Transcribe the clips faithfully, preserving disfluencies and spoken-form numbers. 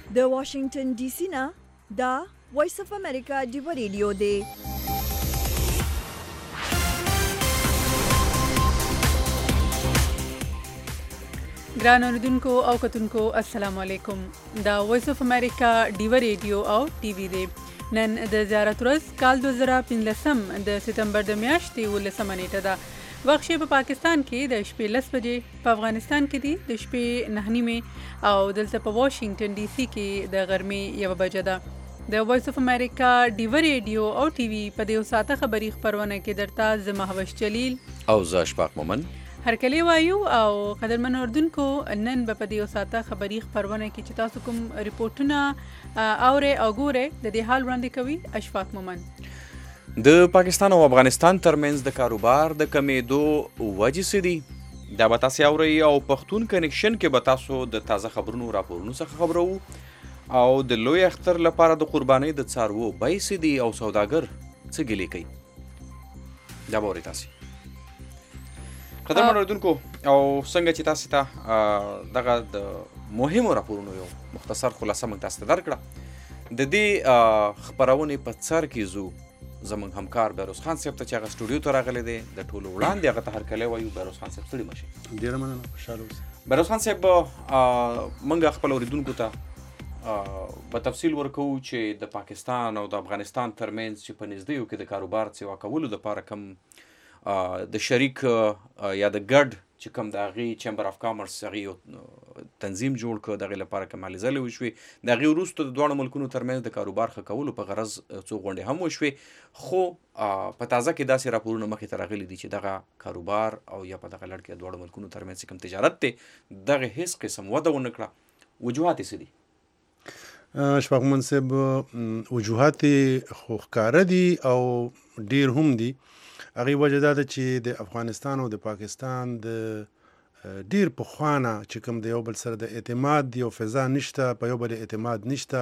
د واشنگټن ډي سي نه دا وایس اف امریکا ډیو ریډیو دی. ګران اوریدونکو او کتونکو السلام علیکم. دا وایس اف امریکا ډیو ریډیو او ټي وي دی. نن د زیارت ورځ کال دوه زره پنځلسم د سپتمبر د میاشتې ولسمه نیټه ده. وخت شی په پاکستان کې د شپې لس بجې، په افغانستان کې دی د شپې نهه نیمې او دلته په واشنگټن ډي سي کې د غرمې یوه بجه ده. د وایس اف امریکا ډیو ریډیو او ټي وي په دې ساعته خبري خبرونه کې درته زه مهوش جلیل او زه اشفاق مومن هرکلی وایو. او قدرمن اردوونکو، نن به په دې ساعته خبري خبرونه کې چې تاسو کوم ریپورتونه اورئ او ګورئ د دې حال وړاندې کوي اشفاق مومن. د پاکستان او افغانستان ترمنځ د کاروبار د کمیدو وجې څه دي؟ دا به تاسې اورئ او پښتون کنیکشن کې به تاسو د تازه خبرونو راپورونو څخه خبرو او د لوی اختر لپاره د قربانۍ د څاروو بیې څه دي او سوداګر څه ګیلې کوي، دا به اورئ تاسې. قدرمن اورېدونکو، او څنګه چې تاسې ته دغه د مهمو راپورونو یو مختصر خلاصه موږ تاسو ته درکړه، د دې خپرونې په سر کې ځو زموږ همکار بیروز خان صاحب ته چې هغه سټوډیو ته راغلی دی. د ټولو وړاندې هغه ته هرکلی وایو. بیروز خان صاحب ستړي مه شئ. ډېره مننه، خوشحاله اوسئ. بیروز خان صاحب، موږ خپل اورېدونکو ته په تفصیل ورکوو چې د پاکستان او د افغانستان ترمنځ چې په نږدېیو کې د کاروبار سیوا کولو دپاره کوم د شریک یا د ګډ چې کوم د هغې چیمبر اف کامرس هغې یو تنظیم جوړ کړ، د هغې لپاره کوم هلې ځلې وشوې. د هغې وروسته د دواړو ملکونو ترمنځ د کاروبار ښه کولو په غرض څو غونډې هم وشوې. خو په تازه کې داسې راپورونه مخې ته راغلي دي چې دغه کاروبار او یا په دغه لړ کې د دواړو ملکونو ترمنځ کوم تجارت دی دغه هیڅ قسم وده ونه کړه. وجوهات یې څه دي؟ اشفاق مومن صاحب، وجوهات یې خو ښکاره دي او ډېر هم دي. هغې وجه دا ده چې د افغانستان او د پاکستان د ډېر پخوانه چې کوم د یو بل سره د اعتماد یو فضا نشته، په یو بل اعتماد نشته.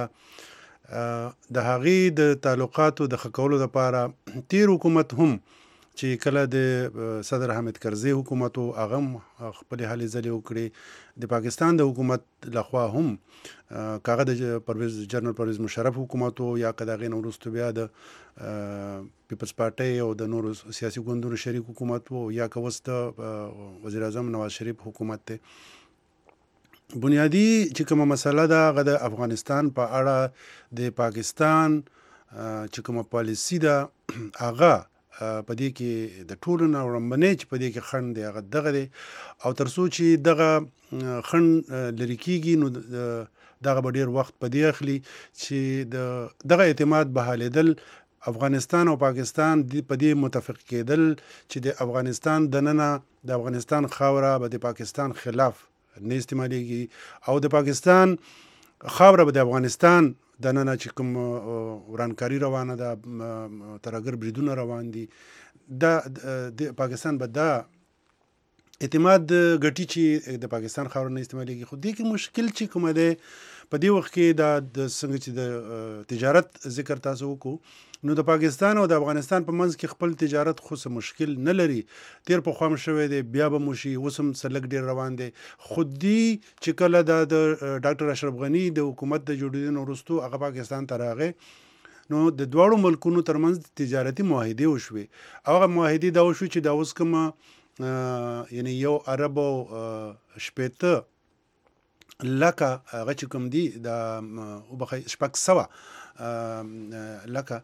د هغې د تعلقاتو د ښه کولو دپاره تیر حکومت هم چې کله د صدر حامد کرزي حکومت و هغه هم خپلې هلې ځلې وکړې، د پاکستان د حکومت لخوا هم که هغه د پرویز جنرال پرویز مشرف حکومت و یا که د هغې نه وروسته بیا د پیپلز پارټۍ او د نورو سیاسي ګوندونو شریک حکومت و یا که اوس د وزیر اعظم نواز شریف حکومت دی. بنیادي چې کومه مسله ده هغه د افغانستان په اړه د پاکستان چې کومه پالیسي ده هغه په دې کې د ټولو نه وړاندې چې په دې کې خنډ دی هغه دغه دی. او تر څو چې دغه خنډ لرې کېږي نو دغه به ډېر وخت په دې اخلي چې د دغه اعتماد بحالېدل، افغانستان او پاکستان په دې متفق کېدل چې د افغانستان دننه د افغانستان خاوره به د پاکستان خلاف نه استعمالېږي او د پاکستان خاوره به د افغانستان دننه چې کوم ورانکاري روانه ده، ترهګر بریدونه روان دي، دا د پاکستان به دا اعتماد ګټي چې د پاکستان خاوره نه استعمالېږي. خو دې کې مشکل چې کومه دی په دې وخت کې دا د څنګه چې د تجارت ذکر تاسو وکړو، نو د پاکستان او د افغانستان په منځ کې خپل تجارت خو څه مشکل نه لري. تیر پخوا هم شوی دی، بیا به مو شي، اوس هم څه لږ ډېر روان دی. خو دې چې کله د ډاکټر اشرف غني د حکومت د جوړېدو نه وروستو هغه پاکستان ته راغی، نو د دواړو ملکونو ترمنځ تجارتي معاهدې وشوې او هغه معاهدې دا وشوې چې دا اوس کومه یعنی یو ارب او شپېته لکه هغه چې کوم دي د وبخښئ شپږ سوه لکه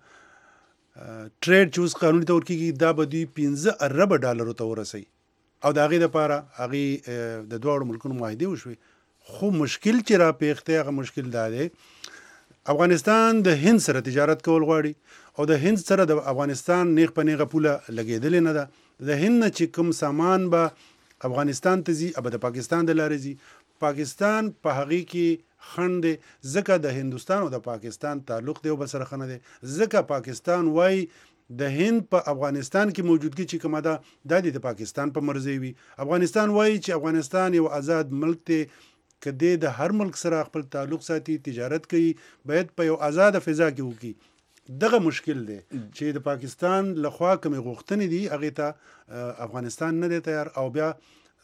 ټریډ چې اوس قانوني طور کېږي دا به دوی پنځه اربه ډالرو ته ورسوي او د هغې دپاره هغې د دواړو ملکونو معاهدې وشوې. خو مشکل چې را پېښ دی هغه مشکل دا دی، افغانستان د هند سره تجارت کول غواړي او د هند سره د افغانستان نیغ په نیغه پوله لګېدلې نه ده. د هند نه چې کوم سامان به افغانستان ته ځي او د پاکستان د لارې ځي، پاکستان په هغې کې خنډ دی، ځکه د هندوستان او د پاکستان تعلق دی او بل سره ښه نه دی. ځکه پاکستان وایي د هند په افغانستان کې موجودګي چې کومه ده دا د پاکستان په مرضی وي. افغانستان وایي چې افغانستان یو آزاد ملک دی، که دی د هر ملک سره خپل تعلق ساتي، تجارت کوي، باید په یو آزاده فضا کې وکړي. دغه مشکل دی چې د پاکستان لخوا کومې غوښتنې دي هغې ته افغانستان نه دی تیار او بیا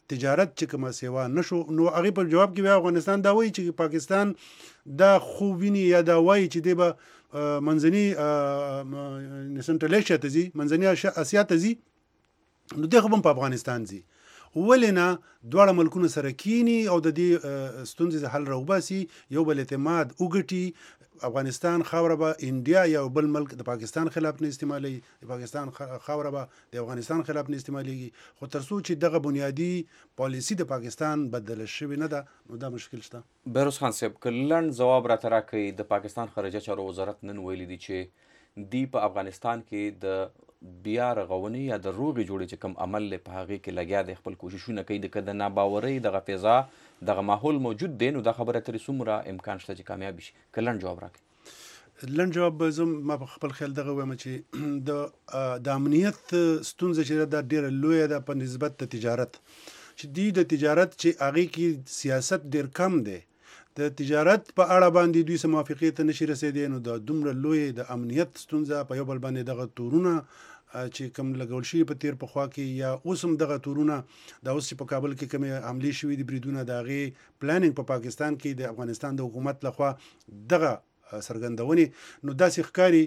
تجارت چې کومه سیوا نشو. نو هغې په جواب کې بیا افغانستان دا وایي چې پاکستان دا خو ویني یا دا وایي چې دی به منځني سنټرل ایشیا ته ځي، منځني اسیا ته ځي، نو دی خو به په افغانستان ځي. ولې نه دواړه ملکونه سره کینی او د دې ستونزې حل راوباسي، یو بل اعتماد وګټي. افغانستان خاوره به انډیا یا بل ملک د پاکستان خلاف نه استعمالي، د پاکستان خاوره به د افغانستان خلاف نه استعماليږي. خو تر څو چې دغه بنیادی پالیسی د پاکستان بدله شوې نه ده، نو دا مشکل شته. بهروز خان صاحب که لنډ ځواب راته راکوي، د پاکستان خارجه چارو وزارت نن ویلي دي چې دی په افغانستان کې د بیا رغونې یا د روغې جوړې چې کوم عمل دی په هغې کې لګیا دی، خپل کوششونه کوي. د که د ناباورۍ دغه فضا دغه ماحول موجود دی، نو دا خبره ترې څومره امکان شته چې کامیابي شي؟ که لنډ جواب راکړي. لنډ جواب زه ما په خپل خیال دغه وایم چې د د امنیت ستونزه چې دا ډېره لویه ده په نسبت د تجارت، چې دوی د تجارت چې هغې کې سیاست ډېر کم دی، د تجارت په اړه باندې دوی سم موافقې ته نشي رسېدی. نو د دومره لوی د امنیت ستونزه په یو بل باندې دغه تورونه چې کوم لګول شوي په تیر پخوا کې، یا اوس هم دغه تورونه دا اوس چې په کابل کې کومې حملې شوي دي، بریدونه، د هغې پلانینګ په پاکستان کې د افغانستان د حکومت لخوا دغه څرګندونې، نو داسې ښکاري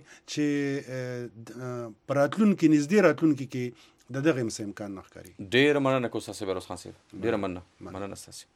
چې په راتلونکي نږدې راتلونکي کې د دغه څه امکان نه ښکاري. ډېره مننه کو ستاسې بهروز خان صاحب، ډېره مننه مننه ستاسې.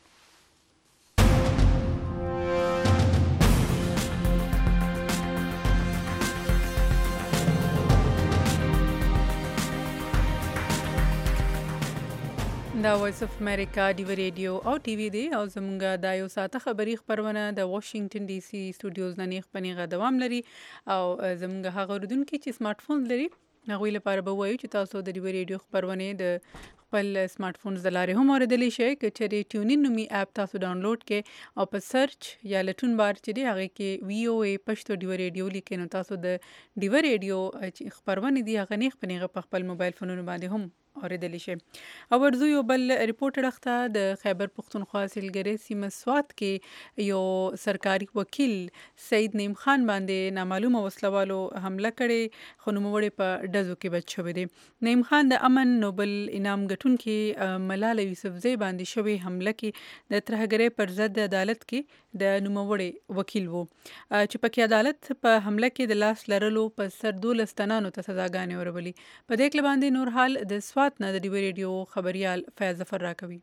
دا وایس اف امریکا ډیو ریډیو او ټي وي دی، او زمونږ دا یو ساعته خبري خپرونه د واشنگټن ډي سي سټوډیوز نه نیغ په نیغه دوام لري. او زمونږ هغه اوریدونکي چې سمارټ فون لري هغوی لپاره به وایو چې تاسو د ډیو ریډیو خپرونې د خپل سمارټ فونز د لارې هم اوریدلی شئ. که چېرې ټیونین نومي اپ تاسو ډاونلوډ کړئ او په سرچ یا لټون بار چې دی هغې کې وي او اے پښتو ډیو ریډیو لیکئ، نو تاسو د ډیو ریډیو چې خپرونې دي هغه نیغ په نیغه په خپل موبایل فونونو باندې هم اوریدلی شي. او ورځو یو بل ریپورټ اړخته د خیبر پښتونخوا سیلګرۍ سیمه سوات کې یو سرکاري وکیل سید نعیم خان باندې نامعلومه وسلوالو حمله کړې، خو نوموړی په ډزو کې بچ شوی دی. نعیم خان د امن نوبل انعام ګټونکي ملاله یوسفزۍ باندې شوی حمله کې د ترهګرۍ پر ضد عدالت کې د نوموړی وکیل و، چې پکې عدالت په حمله کې د لاس لرلو په سر دولس تنانو ته سزاګانې ورولي. په دې کې باندې نور حال د سوات نه د ډیو ریډیو خبريال فیاض ظفر راکوي.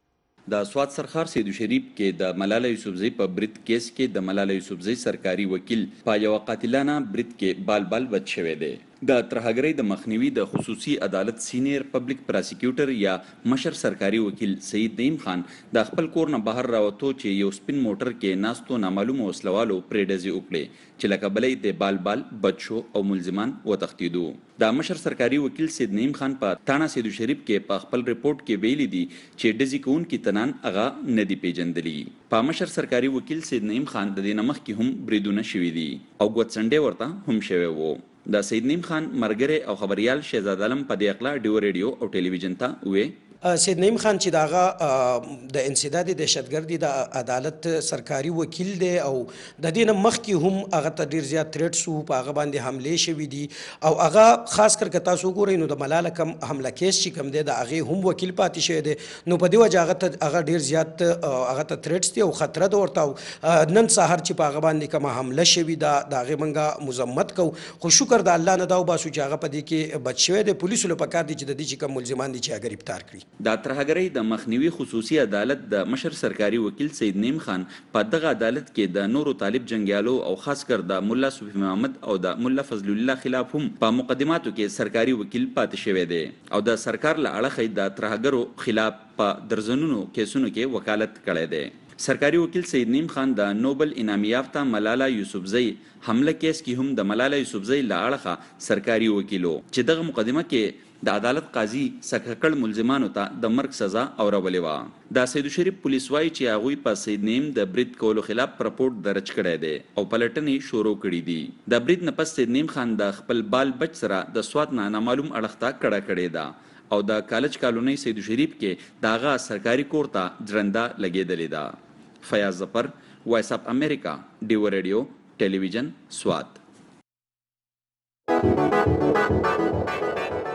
د سوات سرخار سیدو شریف کې د ملاله یوسفزۍ په برید کیس کې د ملاله یوسفزۍ سرکاري وکیل په یو قاتلانه برید کې بال بال بچ شوی دی. د ترهګرۍ د مخنیوي د خصوصي عدالت سینیر پبلک پراسیکیوټر یا مشر سرکاري وکیل سید نعیم خان د خپل کور نه بهر راوتو چې یو سپین موټر کې ناستو نامعلومه وسلوالو پرې ډزې وکړې، چې لکه بلې د بال بال بچ شو او ملزمان وتښتېدو. د مشر سرکاري وکیل سید نعیم خان په تاڼه سیدو شریف کې په خپل ریپورت کې ویلي دي چې ډزې کوونکي تنان هغه نه دي پیژندلي. په مشر سرکاري وکیل سید نعیم خان د دې نه مخکې هم بریدونه شوي دي او ګوتڅنډې ورته هم شوی وو. د سید نعیم خان مرګره او خبريال شهزاد عالم په دې اقلا ډیو ریډیو او ټلویزیون ته وې سید نعیم خان چې داغه د انسداد دهشتګردي د عدالت سرکاري وکیل دی او د دې نه مخکې هم هغه ته ډیر زیات تھریټس وو، په هغه باندې حملې شوي دي او هغه خاص کر که تاسو وګورئ نو د ملاله کم حمله کیس چې کوم دی د هغې هم وکیل پاتې شوی دی. نو په دې وجه هغه ته هغه ډیر زیات هغه ته تھریټس دي او خطره ده ورته. نن سهار چې په هغه باندې کومه حمله شوي ده د هغې موږ مذمت کوو، خو شکر د الله نه دا وباسو چې هغه په دې کې بچ شوی دی. پولیسو له پکار دي چې د دې چې کوم ملزمان دي چې هغه ګرفتار کړي. د ترهګرۍ د مخنیوي خصوصي عدالت د مشر سرکاري وکیل سید نعیم خان په دغه عدالت کې د نورو طالب جنگیالو او خاص کر د مولا صوفي محمد او د مولا فضل الله خلاف هم په مقدماتو کې سرکاري وکیل پاتې شوی دی او د سرکار له اړخه د ترهګرو خلاف په درزنونو کیسونو کې وکالت کړی دی. سرکاري وکیل سید نعیم خان د نوبل انعام یافته ملاله یوسفزۍ حمله کیس کې هم د ملاله یوسفزۍ له اړخه سرکاري وکیلو چې دغه مقدمه کې د عدالت قاضي سکهکړ ملزمانو ته د مرګ سزا اورولې وه. د سیدو شریف پولیس وایي چې هغوی په سید نعیم د برید کولو خلاف رپورټ درج کړی دی او پلټنې شروع کړي دي. د برید نه پس سید نعیم خان د خپل بال بچ سره د سوات نه نامعلوم اړخ ته کډه کړې ده او د کالج کالونۍ سیدو شریف کې د هغه سرکاري کور ته جرنده لګېدلې ده. فیاض ظفر، وایس اف امریکا، ډیو ریډیو ټلویزیون، سوات.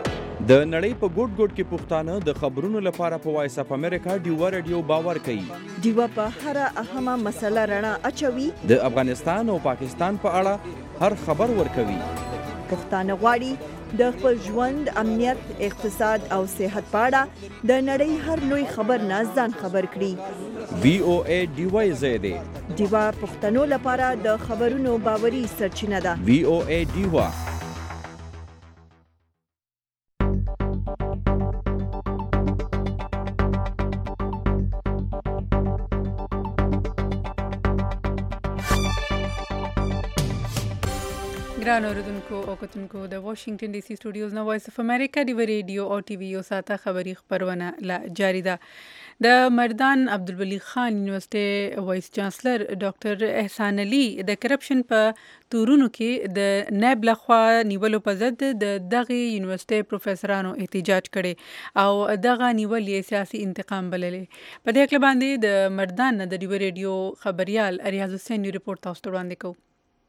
د نړۍ په ګوټ ګوټ کې پښتانه د خبرونو لپاره په وایس اف امریکا ډیوا رادیو باور کوي. ډیوا په هر اهمه مسله رڼا اچوي. د افغانستان او پاکستان په اړه هر خبر ورکوي. پښتانه غواړي د خپل ژوند، امنیت، اقتصاد او صحت په اړه د نړۍ هر لوی خبر نه ځان خبر کړي. وی او ای ډیوا زیاده ډیوا پښتنو لپاره د خبرونو باوري سرچینه ده. وی او ای ډیوا. ګران اوریدونکو او کتونکو د واشنگټن ډي سي سټوډیوز نو وایس اف امریکا ډیوا ریډیو او ټي وی یو ساته خبری خبرونه لا جاری ده. د مردان عبدالولي خان یونیورسيټي وایس چانسلر ډاکټر احسان علي د کرپشن په تورونو کې د نائب لخوا نیولو په ضد د دغه یونیورسيټي پروفیسورانو احتجاج کړي او دغه نیول یې سیاسي انتقام بللې. په دې اړه باندې د مردان د ډیوا ریډیو خبريال ریاض حسین ریپورت تاسو ته وړاندې کوو.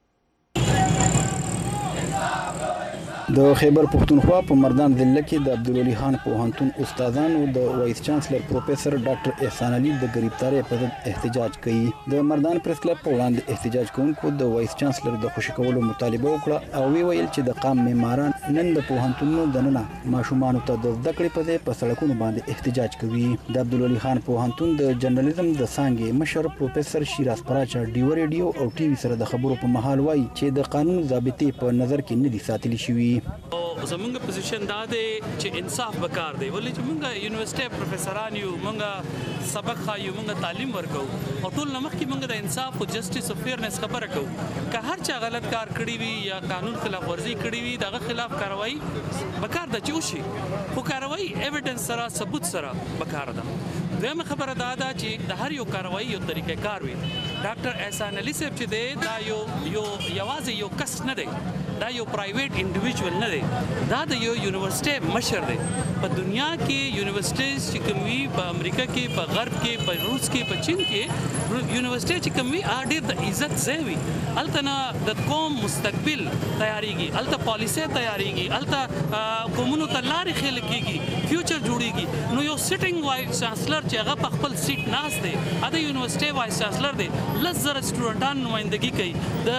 د خیبر پښتونخوا په مردان ضلع کې د عبدالولي خان پوهنتون استادانو د وایس چانسلر پروفیسور ډاکټر احسان علي د گرفتاری په ضد احتجاج کوي. د مردان پریس کلب په وړاندې احتجاج کوونکو د وایس چانسلر د خوشي کولو مطالبه وکړه او وی ویل چې د قام معماران نن د پوهنتونونو دننه ماشومان ته د زده کړې په ځای په سړکونو باندې احتجاج کوي. د عبدالولي خان پوهنتون د جرنالیزم د څانګې مشر پروفیسور شیراز پراچا ډیوا ریډیو او ټي وی سره د خبرو په محل وایي چې د قانون ضابطې په نظر کې نه دي ساتل شوي. زمونږ پوزیشن دا دی چې انصاف وکړ دی ولې چې مونږه یونیورسيټي پروفیسوران یو مونږه سبق خایو مونږه تعلیم ورکو او ټول نمخ کې مونږه د انصاف او جسټیس او فیرنس خبره کوو که هر چا غلط کار کړی وي یا قانون خلاف ورزي کړی وي دغه خلاف کاروایی وکړ د چوشي خو کاروایی ایویډنس سره ثبوت سره وکړ ده. دغه خبره دا ده چې د هر یو کاروایی یو طریقې کار وي. ډاکټر احسان علي صاحب چې دی دا یو یو یوازې یو کس نه دی، دا یو پرایویټ انډیویډوال نه دی، دا د یو یونیورسيټي مشر دی. په دنیا کې یونیورسيټیز چې کوم وي په امریکا کې، په غرب کې، په روس کې، په چین کې یونیورسيټي چې کوم وي اډیر د عزت ځای وي. التنا د قوم مستقبل تیاریږي، الته پالیسي تیاریږي، الته قومونو ته لارې خېل کېږي، فیوچر جوړیږي. نو یو سټینګ وایس چانسلر چې هغه په خپل سیټ ناس دی، اته یونیورسيټي وایس چانسلر دی، لزر سټوډنټان نمائندګي کوي،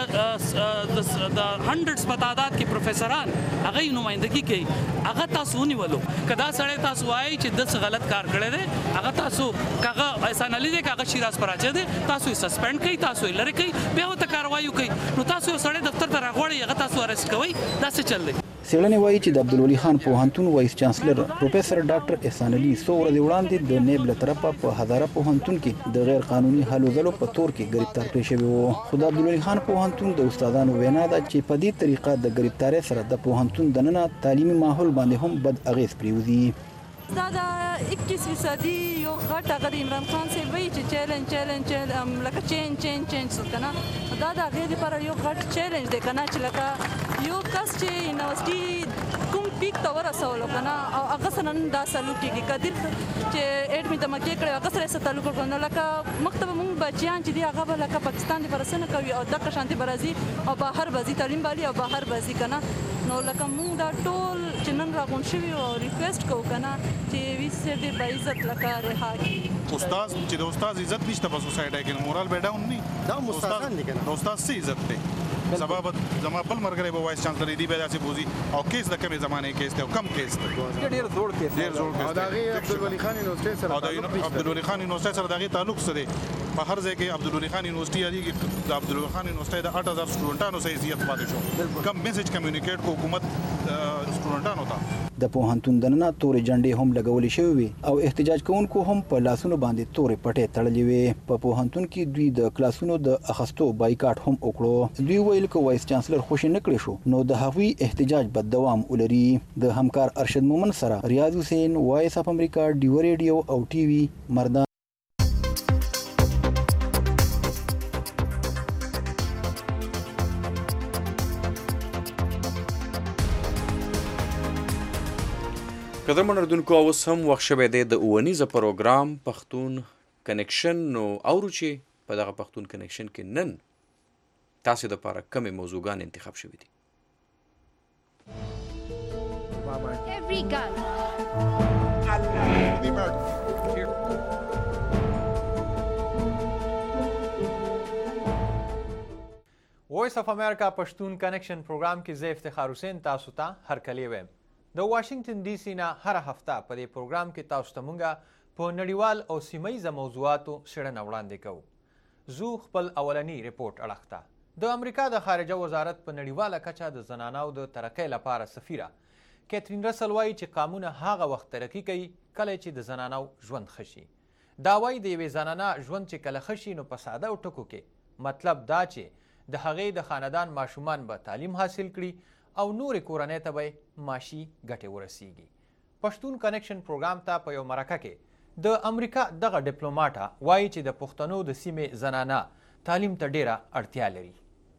د د هندرډز په تعداد کې پروفیسوران هغه نمائندګي کوي. هغه تاسو ونیولو کدا سړی تاسو وایي چې د غلط کار کړی دی، هغه تاسو کاغه احسان علي دی، کاغه شیراز پراچا دی، تاسو یې سسپند کوي، تاسو یې لری کوي، بیا ته کاروایی کوي. نو تاسو یو سړی دفتر ته راغوړی، هغه تاسو ارست کوي، دا څه چل دی؟ څېړنې وایي چې د عبدالولي خان پوهنتون وایس چانسلر پروفیسور ډاکټر احسان علي څو ورځې وړاندې د نیب له طرفه په هزاره پوهنتون کې د غیر قانوني هلو ځلو په تور کې گرفتار کړی شوی و. خو د عبدالولي خان پوهنتون د استادانو وینا ده چې په دې طریقه د گرفتاری سره د پوهنتون دننه تعلیمي ماحول باندې هم بد اغیز پریوزي. دا د اکیس فیصدي یو غټ هغه د عمران خان صاحب وایي چې چیلنج چیلنج لکه چینج چینج چینج څه کنه دا د هغې دپاره یو غټ چیلنج دی که نه چې لکه یو کس چې یونیورسټي کوم پیک ته ورسولو که نه او هغه سره نن دا سلوک کېږي که دلته چې ایډمي ته مکې کړی هغه سره یې څه تعلق وکړو نو لکه مخته به مونږ بچیان چې دي هغه به لکه پاکستان دپاره څه نه کوي او دغه شانتې به راځي او بهر به ځي تعلیم به او بهر به ځي که نه. نو لکه مونږ دا ټول چې نن راغونډ شوي او ریکویسټ کوو که نه چې وي صاحب ډېر با عزت لکه رها کړي. استاد چې د استاد عزت نشته په سوسایټي کې مورال به ډاون نه دا استادان دي کنه استاد څه عزت دی. سبب زما بل مرګره به وایس چانسلر دی به داسې بوزي او کیس د کومې زمانه کیس ته کم کیس ته ډېر زوړ کیس ډېر زوړ کیس او دا عبدالولي خان یونیورسيټي سره او د عبدالولي خان یونیورسيټي سره دغه تعلق څه دی. په هر ځای کې عبدالولي خان یونیورسيټي یادي د عبدالولي خان یونیورسيټي د اټ هزار سټوډنټانو سره زیات پاتې شو. کم میسج کمیونیکیټ کو حکومت سټوډنټانو ته د پوهنتون دننه تورې جنډې هم لګولې شوې وي او احتجاج کوونکو هم په لاسونو باندې تورې پټې تړلې وي. په پوهنتون کې دوی د کلاسونو د اخستو بایکاټ هم وکړو. دوی ویل چې وایس چانسلر خوشی نه کړی شو نو د هغوی احتجاج به دوام ولري. د همکار ارشد مومن سره ریاض حسین، وایس اف امریکا، ډیوا ریډیو او ټي وی مردان. قدرمن اردوونکو اوس هم وخت شوی دی د اوونیزه پروګرام پښتون کنیکشن. نو اورو چې په دغه پښتون کنیکشن کې نن تاسو د لپاره کومې موضوعګان انتخاب شوي دي؟ free God. وایس اف امریکا پښتون کنیکشن پروګرام کې زه افتخار حسین تاسو ته هرکلی ویم. د واشنگټن ډي سي نه هر هفته په دې پروګرام کې تاسو ته مونږه په نړیوال او سیمه ییزه موضوعاتو څېړنه وړاندې کوو. زو خپل اولنی ریپورټ اړخ ته د امریکا د خارجه وزارت په نړیواله کچه د زنانو د ترقۍ لپاره سفیره کیترین رسل وایي چې قانون هغه وخت ترقي کوي کله چې د زنانو ژوند ښه شي. دا وایي د یوې زنانه ژوند چې کله ښه شي نو په ساده ټکو کې مطلب دا چې د هغې د خاندان ماشومان به تعلیم حاصل کړي او نورې کورنۍ ته به معاشي ګټې ورسیږي. پښتون کنیکشن پروګرام ته په یو مرکه کې د امریکا دغه ډیپلوماټه وایي چې د پښتنو د سیمې زنانه تعلیم ته ډیره اړتیا لري.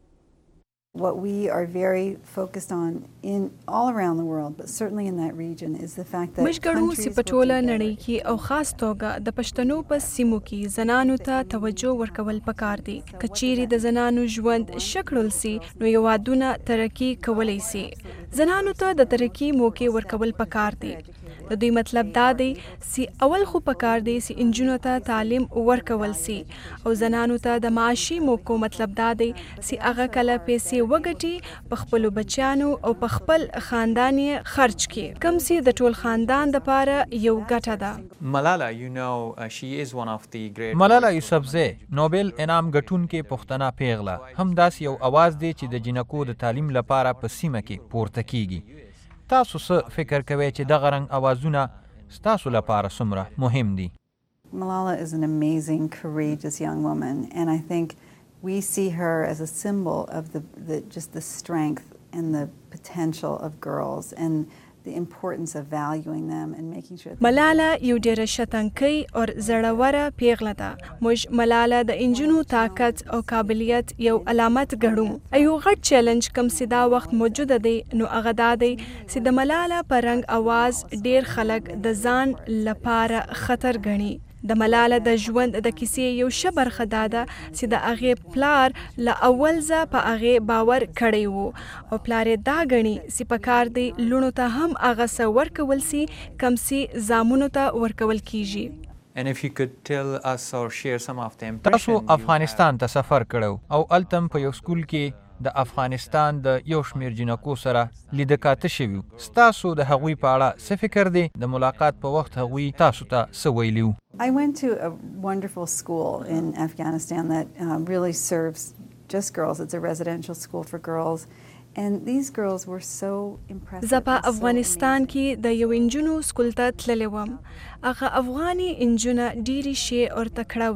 What we are very focused on in all around the world, but certainly in that region, is the fact that مشګړو سی پټوله نړۍ کې او خاص توګه د پښتنو په سیمو کې زنانو ته توجه ورکول پکار دي. کچيري د زنانو ژوند شکړل سي نو یوادونه ترقی کولای سي. زنانو ته د ترقی موقع ورکول پکار دي. د دوی مطلب دا دی چې اول خو پکار دی چې انجونو ته تعلیم ورکول سي او زنانو ته د معاشي موقع مطلب دا دی چې هغه کله پیسې وګټي په خپلو بچیانو او په خپل خاندان یې خرج کړي کوم چې د ټول خاندان دپاره یو ګټه ده. ملالا you know uh, she is one of the great ملالا یوسفزی نوبل انعام ګټونکې پښتنه پیغله هم داسې یو اواز دی چې د جنکو د تعلیم لپاره په سیمه کې پورته کیږي. تاسو څه فکر کوئ چې دغه رنګ اوازونه ستاسو لپاره څومره مهم دي؟ Malala is an amazing, courageous young woman, and I think we see her as a symbol of the, the just the strength and the potential of girls and the importance of valuing them and making sure ملالا یو ډیره شتنکۍ او زړوره پیغله ده. موږ ملالا د انجونو طاقت او قابلیت یو علامت ګڼو. یو غټ چیلنج کوم چې دا وخت موجوده دی نو هغه دا دی چې د ملالا په رنګ اواز ډیر خلک د ځان لپاره خطر ګڼي. د ملالا د ژوند د کیسې یو ښه برخه دا ده چې د هغې پلار له اول ځه په هغې باور کړی و او پلار یې دا ګڼي چې پکار دی لوڼو ته هم هغه څه ورکول سي کوم چې زامنو ته ورکول کیږي. And if you could tell us or share some of the impressions. تاسو افغانستان ته سفر کړو او التم په یو سکول کې د افغانستان د یو شمیر جنکو سره لیده کاته شوي. ستاسو د هغوی په اړه څه فکر دی؟ د ملاقات په وخت هغوی تاسو ته څه ویلي وو؟ I went to a wonderful school in Afghanistan that uh, really serves just girls. It's a residential school for girls. And these girls were so impressive. زه په افغانستان کې د یو انجونو سکول ته تللی وم. هغه افغاني انجونه ډېرې ښې او تکړه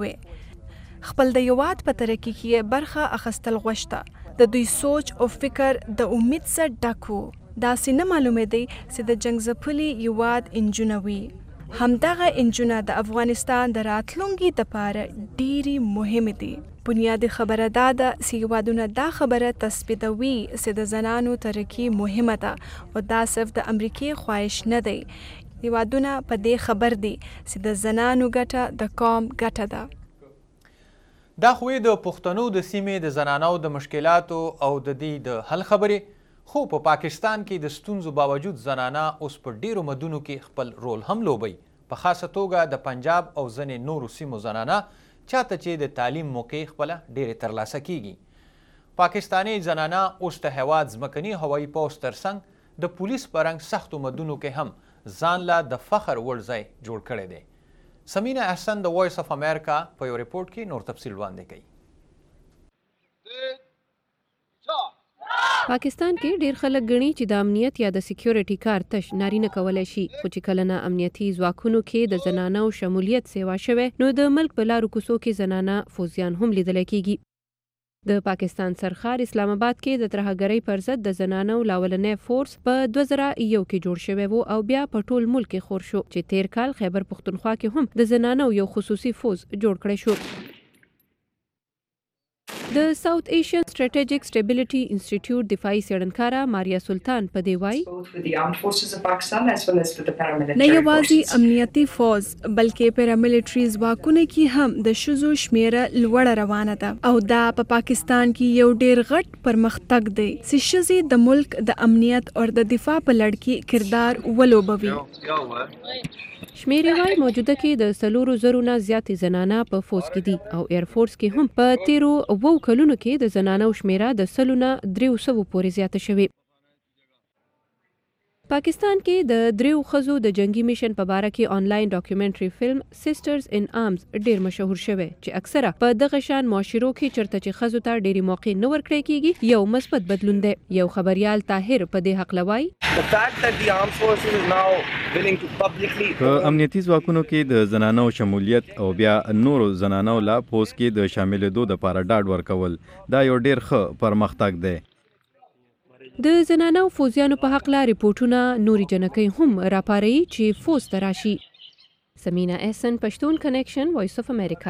وې. خپل د هېواد په ترقي کې برخه اخیستل غوښته. د دوی سوچ او فکر د امید څخه ډک و. داسې نه معلومېدی چې د جنګ ځپلي هېواد انجونه وي. همدغه انجونه د افغانستان د راتلونکي دپاره ډېرې مهمې دي. بنیادي خبره دا ده چې هېوادونه دا خبره تثبیتوي چې د زنانو ترقي مهمه ده او دا صرف د امریکې خواهش نه دی. هېوادونه په دې خبر دي چې د زنانو ګټه د قوم ګټه ده. دا خو د پښتنو د سیمې د زنانو د مشکلاتو او د دې د حل خبرې، خو په پا پاکستان کې د ستونزو باوجود زنانه اوس په ډیرو مدونو کې خپل رول هم لوبوي. په خاصه توګه د پنجاب او ځینې نورو سیمو زنانه چاته چې د تعلیم موقع خپله ډیرې ترلاسه کیږي. پاکستاني زنانه اوس د هیواد ځمکني هوایي پوځ ترڅنګ د پولیس په رنګ سختو مدونو کې هم ځان له د فخر وړ ځای جوړ کړی دی. سمینا احسن د وایس اف امریکا په یو ریپورټ کې نور تفصیل وړاندې کوي. پاکستان کې ډیر خلک ګڼي چې د امنیت یا د سکیورټي کار تش نارینه کولی شي، خو چې کله نه امنیتي ځواکونو کې د زنانو شمولیت سیوا شوی نو د ملک په لارو کوڅو کې زنانه فوزیان هم لیدلی کیږي. د پاکستان سرخار اسلام آباد کې د ترهګرۍ پر ضد د زنانو لاولنی فورس په دوه زره یو کې جوړ شوی و او بیا په ټول ملک کې خور شو چې تیر کال خیبر پښتونخوا کې هم د زنانو یو خصوصي فوز جوړ کړی شو. د ساوث ایشین سټریټیجیک سټیبিলিټي انسټیټیوټ دفاعي څېړنکاره ماریا سلطان په دې وایي نه یوازې امنیتي فوز بلکې پیراملیټري ځواکونه کې هم د ښځو شمیره لوړه روانه ده او دا په پاکستان کې یو ډېر غټ پرمختګ دی چې ښځې د ملک د امنیت او د دفاع په لړ کې کردار ولوبوي. شمیرې وایي موجوده کې د څلورو زرو نه زیاتې زنانه په فوز کې دي او ایرفورس کې هم په تیرو اوو کلونو کې د زنانو شمیره د سلو نه دریو سوو پورې زیاته شوې. پاکستان کې د دریو ښځو د جنگي میشن په باره کې آنلاین ډاکومنټري فلم سیسټرز ان آرمز ډیر مشهور شوی چې اکثره په دغه شان معاشرو کې چرته چې ښځو ته ډیری موقع نه ورکړی کیږي یو مثبت بدلون دی. یو خبريال طاهر په دې حق لوي په امنیتي ځواکونو کې د زنانو شمولیت او بیا نورو زنانو لا پوس کې د شاملېدو لپاره ډاډ ورکول دا یو ډیر ښه پرمختګ دی. د زنانو فوزیانو په حق لا ریپورتونه نوري جنکۍ هم راپاروي چې فوز ته راشي. سمینا احسن، پښتون کنیکشن، وایس اف امریکا.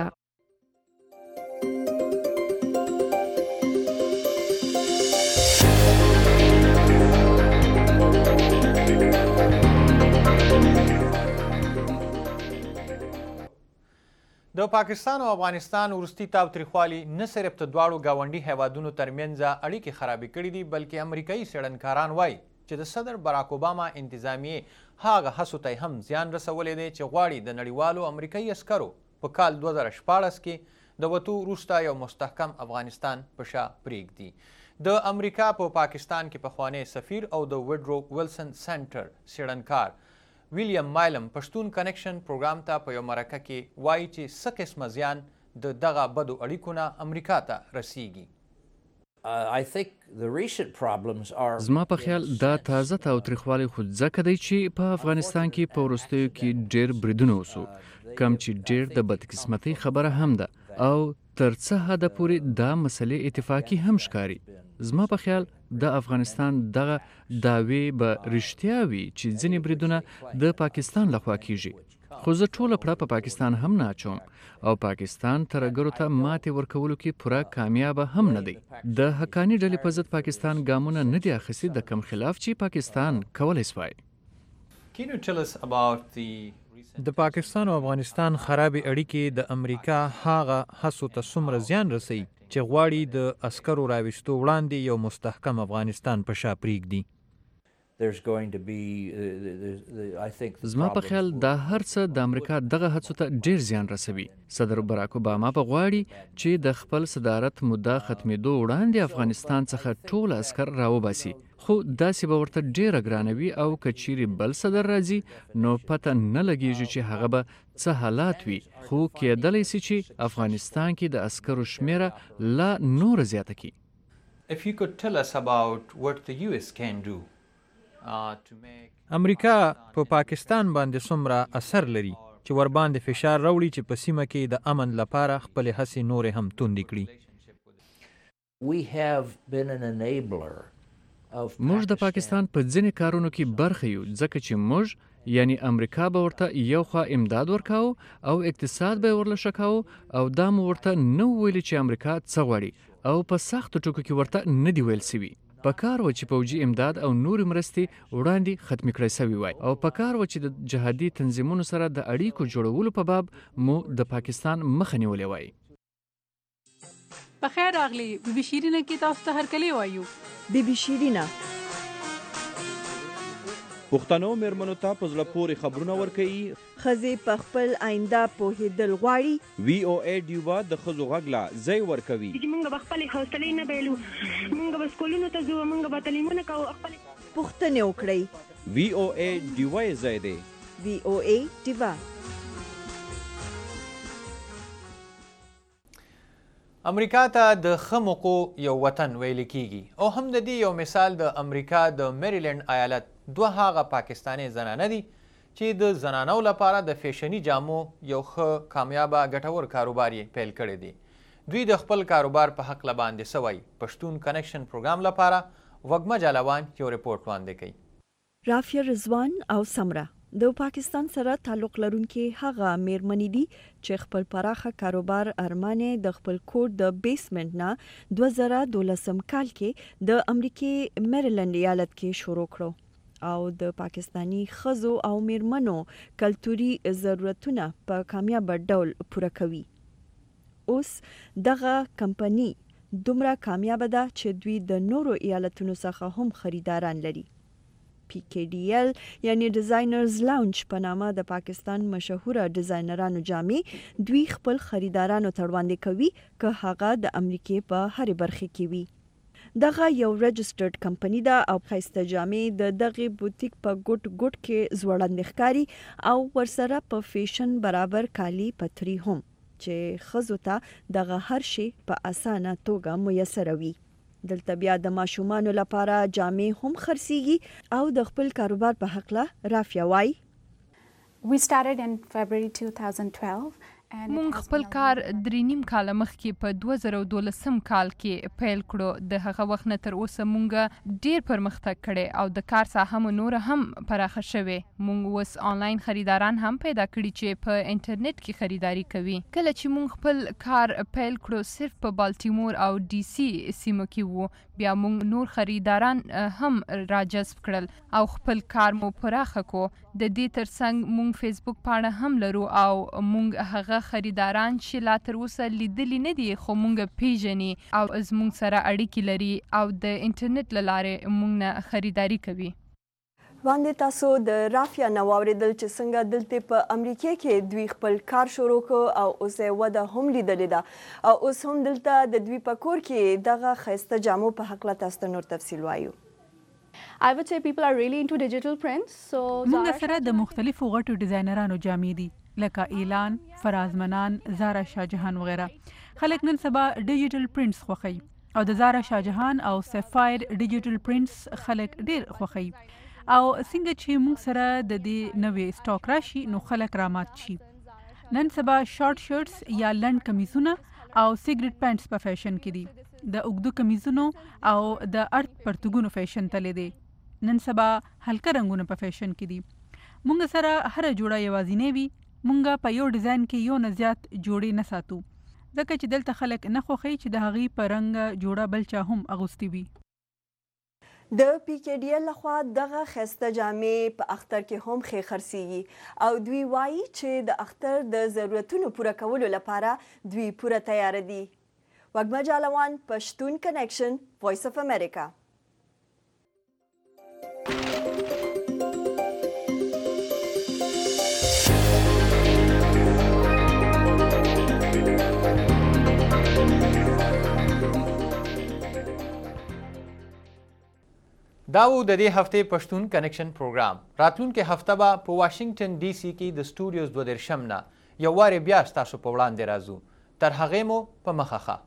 د پاکستان او افغانستان وروستي تاوتریخوالي نه صرف د دواړو ګاونډي هیوادونو ترمنځ اړیکې خرابې کړي دي بلکې امریکایي څېړنکاران وایي چې د صدر براک اوباما انتظامیې هغه هڅو ته هم زیان رسولی دی چې غواړي د نړیوالو امریکایي عسکرو په کال دوه زره شپاړس کې د وتو وروسته یو مستحکم افغانستان په شا پرېږدي. د امریکا په پا پاکستان کې پخوانی سفیر او د وډرو ویلسن سنټر څېړنکار ویلیام مایلم پښتون کنیکشن پروګرام ته په یو مرکه کې وایي چې څه قسمه زیان د دغه بدو اړیکو نه امریکا ته رسیږي. زما په خیال دا تازه تاوتریخوالی خو ځکه دی چې په افغانستان کې په وروستیو کې ډېر بریدونه وسو کم چې ډېر د بدقسمتۍ خبره هم ده او تر څه حده پورې دا مسلې اتفاقي هم ښکاري. زما په خیال د افغانستان دغه دعوې به رښتیا وي چې ځینې بریدونه د پاکستان لخوا کیږي خو زه ټوله پړه په پاکستان هم نه اچوم او پاکستان ترهګرو ته ماتې ورکولو کې پوره کامیابه هم نه دی. د حقاني ډلې په ضد پاکستان ګامونه نه دي اخیستي د کم خلاف چې پاکستان کولی سوای. د پاکستان او افغانستان خرابې اړیکې د امریکا هغه هڅو ته څومره زیان رسوي چې غواړي د عسکرو راویستو وړاندې یو مستحکم افغانستان په شا پرېږدي. زما په خیال دا هر څه د امریکا دغه هڅو ته ډیر زیان رسوي. صدر براک اوباما په غواړي چې د خپل صدارت موده ختمېدو وړاندې افغانستان څخه ټول عسکر راوباسي خو داسې به ورته ډیره ګرانوي او که چیرې بل صدر راځي نو پته نه لګیږي چې هغه به څه حالات وي خو کېدلی سي چې افغانستان کې د عسکرو شمیره لا نوره زیاته کړي. امریکا په پاکستان باندې څومره اثر لري چې ورباندې فشار راوړي چې په سیمه کې د امن لپاره خپلې هڅې نورې هم توندې کړي. موږ د پاکستان په ځینې کارونو کې برخه یو ځکه چې موږ یعنی امریکا به ورته یو خوا امداد ورکاو او اقتصاد به ورله ښه کاو او دا مو ورته نه ویلي چې امریکا څه غواړي او په سختو ټکو کې ورته نه دي ویل سوي. په کار و چې پوځي امداد او نورې مرستې وړاندې ختمې کړی سوي وای او په کار و چې د جهادي تنظیمونو سره د اړیکو جوړولو په باب مو د پاکستان مخه نیولې وای. په خیر راغلی بي بي شیرینه کې تاسو ته هرکلی وایو. بي بي شیرینه پښتنو مېرمنو ته په زړه پورې خبرونه ورکوي. ښځې په خپل آینده پوهېدل غواړي. وی او ای ډیوا د ښځو غږ له ځای ورکوي. موږ به خپلې حوصلې نه بایلو، موږ به سکولونو ته ځو، موږ به تعلیمونه کوو، خپلې پوښتنې وکړئ. وی او ای ډیوا یې ځای دی. وی او ای ډیوا. امریکا ته د ښه موقعو یو وطن ویل کیږي او هم د دې یو مثال د امریکا د میریلینډ ایالت دوه هغه پاکستاني زنانه دي چې د زنانو لپاره د فیشني جامو یو ښه کامیابه ګټور کاروبار یې پیل کړی دی. دوی د خپل کاروبار په هکله باندې څه وایي. پښتون کنیکشن پروګرام لپاره وږمه جالوان یو رپورټ وړاندې کوي. رافیه رضوان او سمره د پاکستان سره تعلق لرونکي هغه میرمنې دي چې خپل پراخه کاروبار ارمانې د خپل کور د بیسمنټ نه دوه زره دولسم کال کې د امریکای میریلند ایالت کې شروع کړو او د پاکستانی ښځو او میرمنو کلتوري ضرورتونه په کامیاب ډول پوره کوي. اوس دغه کمپنی دومره کامیاب ده چې دوی د نورو ایالتونو څخه هم خریداران لري. پی کې ډي ایل یعنی ډیزاینرز لاونج په نامه د پاکستان مشهوره ډیزاینرانو جامې دوی خپل خریدارانو ته وړاندې کوي که هغه د امریکای په هرې برخه کې وي. دغه یو رجسټرډ کمپنی ده او ښایسته جامې د دغه بوتیک په ګوټ ګوټ کې زوړندې ښکاري او ورسره په فیشن برابر کالي پتري هم چې ښځو ته دغه هر شی په اسانه توګه میسر وي. دلته بیا د ماشومانو لپاره جامې هم خرڅیږي او د خپل کاروبار په حقله رافیا وایي. We started in February twenty twelve. مونږ خپل کار درې نیم کاله مخکې په دوه زره دولسم کال کې پیل کړو. د هغه وخت نه تر اوسه مونږ ډیر پرمختګ کړی او د کار ساحه مو نور هم پراخه شوې. مونږ اوس آنلاین خریداران هم پیدا کړي چې په انټرنیټ کې خریداري کوي. کله چې مونږ خپل کار پیل کړو صرف په بالټیمور او ډي سي سیمو کې وو. بیا مونږ نور خریداران هم راجذب کړل او خپل کار مو پراخه کو. د دې ترڅنګ مونږ فیسبوک پاڼه هم لرو او مونږ هغه خریداران چې لا تر اوسه لیدلی نه دي خو مونږ پیژني او زمونږ سره اړیکې لري او د انټرنیټ له لارې مونږ نه خریداري کوي. وړاندې تاسو د رافیا نه واورېدل چې څنګه دلته په امریکا کې دوی خپل کار شروع کړ او اوس یې وده هم لیدلې ده او اوس هم دلته د دوی په کور کې دغه ښایسته جامو په هکله تاسو ته نور تفصیل وایو. I would say people are really into digital prints. So موږ سره د مختلفو غټو ډیزاینرانو جامې دي لکه اعلان، فراز منان، زارا شاهجهان وغیره. خلک نن سبا ډیجیټل پرینټس خوښوي او د زارا شاهجهان او سفایر ډیجیټل پرینټس خلک ډیر خوښوي او څنګه چې موږ سره د دې نوې سټاک راشي نو خلک رامات شي. نن سبا شارټ شرټس یا لنډ کمیزونه او سیګریټ پینټس په فیشن کې دي. د اوږدو کمیزونو او د ارت پرتګونو فیشن تللی دی. نن سبا هلکه رنګونه په فیشن کې دي. مونږ سره هر جوړه یوازینی وي. مونږ په یو ډیزاین کې یو نه زیات جوړې نه ساتو ځکه چې دلته خلک نه خوښوي چې د هغې په رنګ جوړه بل چا هم اغوستې وي. د پی کې ډي ایل لخوا دغه ښایسته جامې په اختر کې هم ښې خرڅیږي او دوی وایي چې د اختر د ضرورتونو پوره کولو لپاره دوی پوره تیار دي. وږمه جالوان، پښتون کنیکشن، وایس اف امریکا. دا و د دې هفتې پښتون کنیکشن پروګرام. راتلونکې هفته به په واشنگټن ډي سي کې د سټوډیوز دوه دېرشم نه یو وارې بیا ستاسو په وړاندې راځو. تر هغې مو په مخه ښه.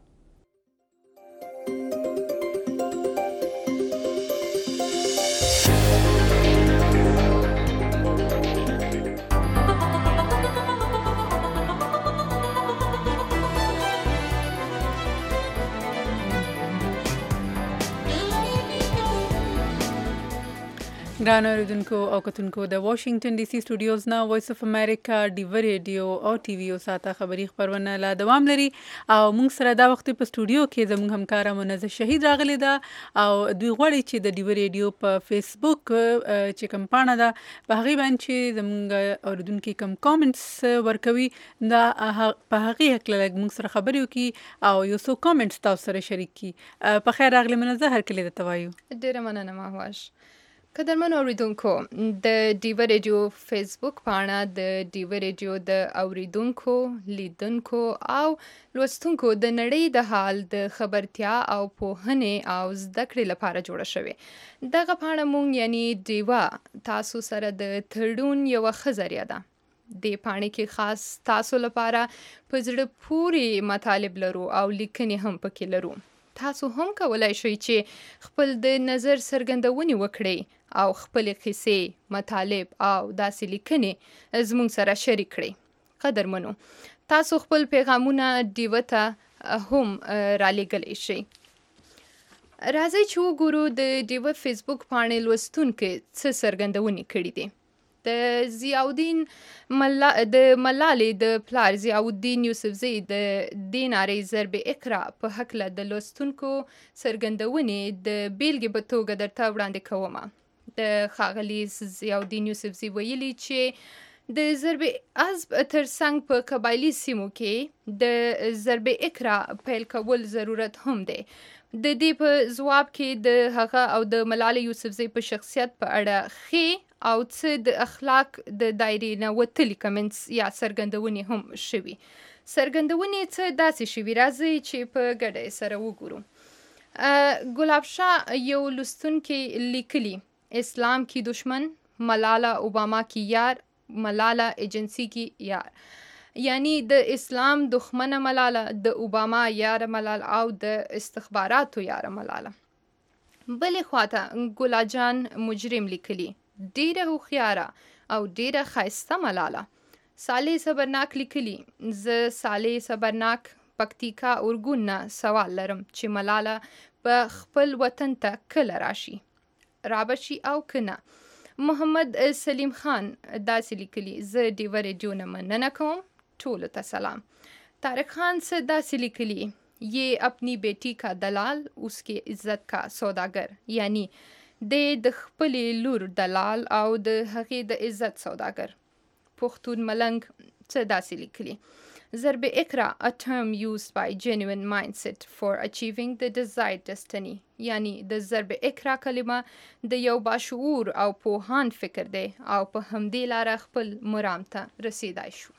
ګران اوریدونکو او کتونکو د واشنگټن ډي سي سټوډیوز نه وایس اف امریکا ډیوه ریډیو او ټي وي او ساته خبري خبرونه لا دوام لري او موږ سره دا وخت په سټوډیو کې زموږ همکار منزه شهید راغلی ده او دوی غواړي چې د ډیوه ریډیو په فیسبوک چې کوم پاڼه ده په هغې باندې چې زموږ اوریدونکي کوم کامنټس ورکوي دا په هغې هکله لږ موږ سره خبرې وکړي او یو څو کامنټس تاسو سره شریک کړي. په خیر راغلی منزه، هرکلی درته وایو. ډېره مننه مهوش. قدرمن اوریدونکو، د ډیوه ریډیو فیسبوک پاڼه د ډیوه ریډیو د اوریدونکو، لیدونکو او لوستونکو د نړۍ د حال د خبرتیا او پوهنې او زده کړې لپاره جوړه شوې. دغه پاڼه مونږ یعنی ډیوه تاسو سره د تړون یوه ښه ذریعه ده. دې پاڼې کې خاص تاسو لپاره په زړه پورې مطالب لرو او لیکنې هم پکې لرو. تاسو هم کولای شئ چې خپل د نظر څرګندونې وکړئ او خپل قصې، مطالب او داسې لیکنې زموږ سره شریک کړئ. قدرمنو، تاسو خپل پیغامونه ډیوه ته هم را لیږلی شئ. راځئ چې وګورو د ډیوه فیسبوک پاڼې لوستونکو څه څرګندونې کړي دي. د ضیاءالدین ملا د ملالې د پلار ضیاءالدین یوسفزي د دې نارې ضرب اقرا په هکله د لوستونکو څرګندونې د بیلګې په توګه درته وړاندې کومه. د ښاغلي ضیاءالدین یوسفزي ویلي چې د ضرب حزب ترڅنګ په قبایلي سیمو کې د ضرب اقرا پیل کول ضرورت هم دی. د دې په ځواب کې د هغه او د ملالې یوسفزي په شخصیت په اړه ښې او څه د اخلاق د دایرې نه وتلي کمنټس یا څرګندونې هم شوي. څرګندونې څه داسې شوي، راځئ چې په ګډه سره وګورو. ګلاب شاه یو لوستونکي لیکلي اسلام کی دشمن، ملالا اوباما کی یار، ملالا ایجنسی کی یار. یعنی د اسلام دښمنه ملاله، د اوباما یاره ملاله او د استخباراتو یاره ملاله. بلې خواته ګلا جان مجرم لیکلي ډیره هوښیاره او ډیره ښایسته ملاله. صالح صبرناک لیکلي زه صالح صبرناک پکتیکا ارګون نه سوال لرم چې ملاله په خپل وطن ته کله راشي، رابشي او کنه. محمد سلیم خان داسې لیکلي زه ډیوه ریډیو نه مننه کوم، ټولو ته سلام. طارق خان سے داسې لیکلي یہ اپنی بیٹی کا دلال اس کی عزت کا سوداگر، یعنی د خپلې لور دلال او د هغې د عزت سوداگر. پښتون ملنګ څه داسې لیکلي ضرب اقرا a term used by genuine mindset for achieving the desired destiny، یعنی د ضرب اقرا کلمه د یو باشعور او پوهان فکر دی او په همدې لاره خپل مرام ته رسیدای شو.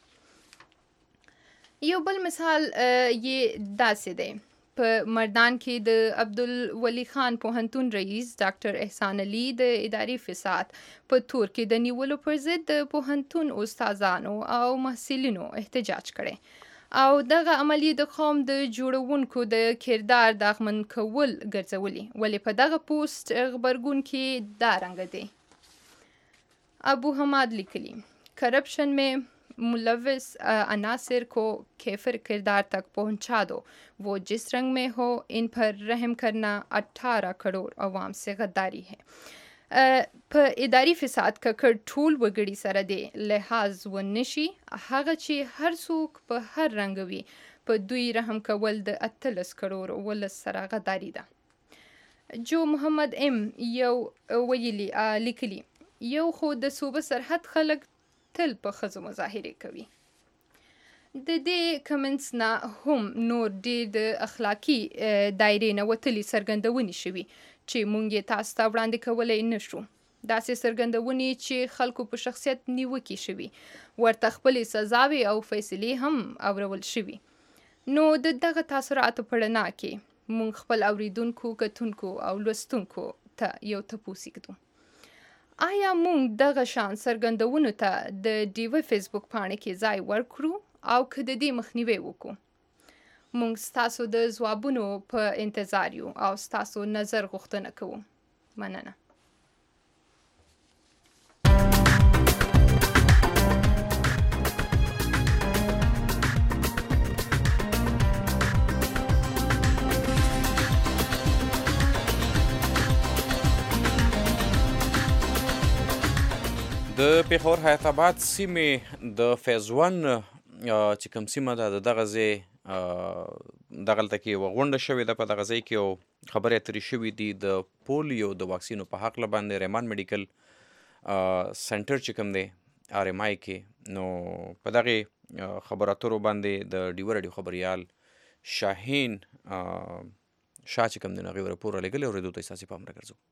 یو بل مثال یې داسې دی په مردان کې د عبدالولي خان پوهنتون رئیس ډاکټر احسان علي د اداري فساد په تور کې د نیولو پر ضد د پوهنتون استادانو او محصلینو احتجاج کړی او دغه عملیې د قوم د جوړونکو د کردار داغمن کول ګرځولي. ولې په دغه پوسټ غبرګون کې دا رنګ دی. ابو حماد لیکلي کرپشن में मुलविस अनासर को केफर किरदार तक पहुंचा दो, वो जिस रंग में हो इन पर रहम करना अट्ठारह करोड़ अवाम से गद्दारी है. په اداري فساد ککړ ټول وګړي سره دی لحاظ ونشي، هغه چې هر څوک په هر رنګ وي په دوی رحم کول د اتلس کروڑ ولس سره غداري ده. جو محمد ام یو ویلي لیکلي یو خو د صوبه سرحد خلک تل په ښځو مظاهرې کوي. د دې کمنټس نه هم نور ډېر د اخلاقي دایرې نه وتلي څرګندونې شوي چې موږ یې تاسو ته وړاندې کولی نه شو. داسې څرګندونې چې خلکو په شخصیت نیوکې شوي، ورته خپلې سزاوې او فیصلې هم اورول شوي. نو د دغه تاثراتو په رڼا کې موږ خپل اوریدونکو، کتونکو او لوستونکو ته یو تپوس ږدو. آیا موږ دغه شان څرګندونو ته د ډیوه فیسبوک پاڼې کې ځای ورکړو او که د دې مخنیوی وکړو؟ موږ ستاسو د ځوابونو په انتظار یو او ستاسو نظر غوښتنه کوو. مننه. د پېښور حیات آباد سیمې د فیز ون چې کوم سیمه ده د دغه ځای دغلته کې یوه غونډه شوې ده. په دغه ځای کې یو خبرې اترې شوي دي د پولیو د واکسینو په هکله باندې. ریمان میډیکل سنټر چې کوم دی آر ایم آی کې، نو په دغې خبرو اترو باندې د ډیوه راډیو خبریال شاهین شاه چې کوم دی نو هغې راپور رالیږلی، اورېدو ته ستاسې پام راګرځو.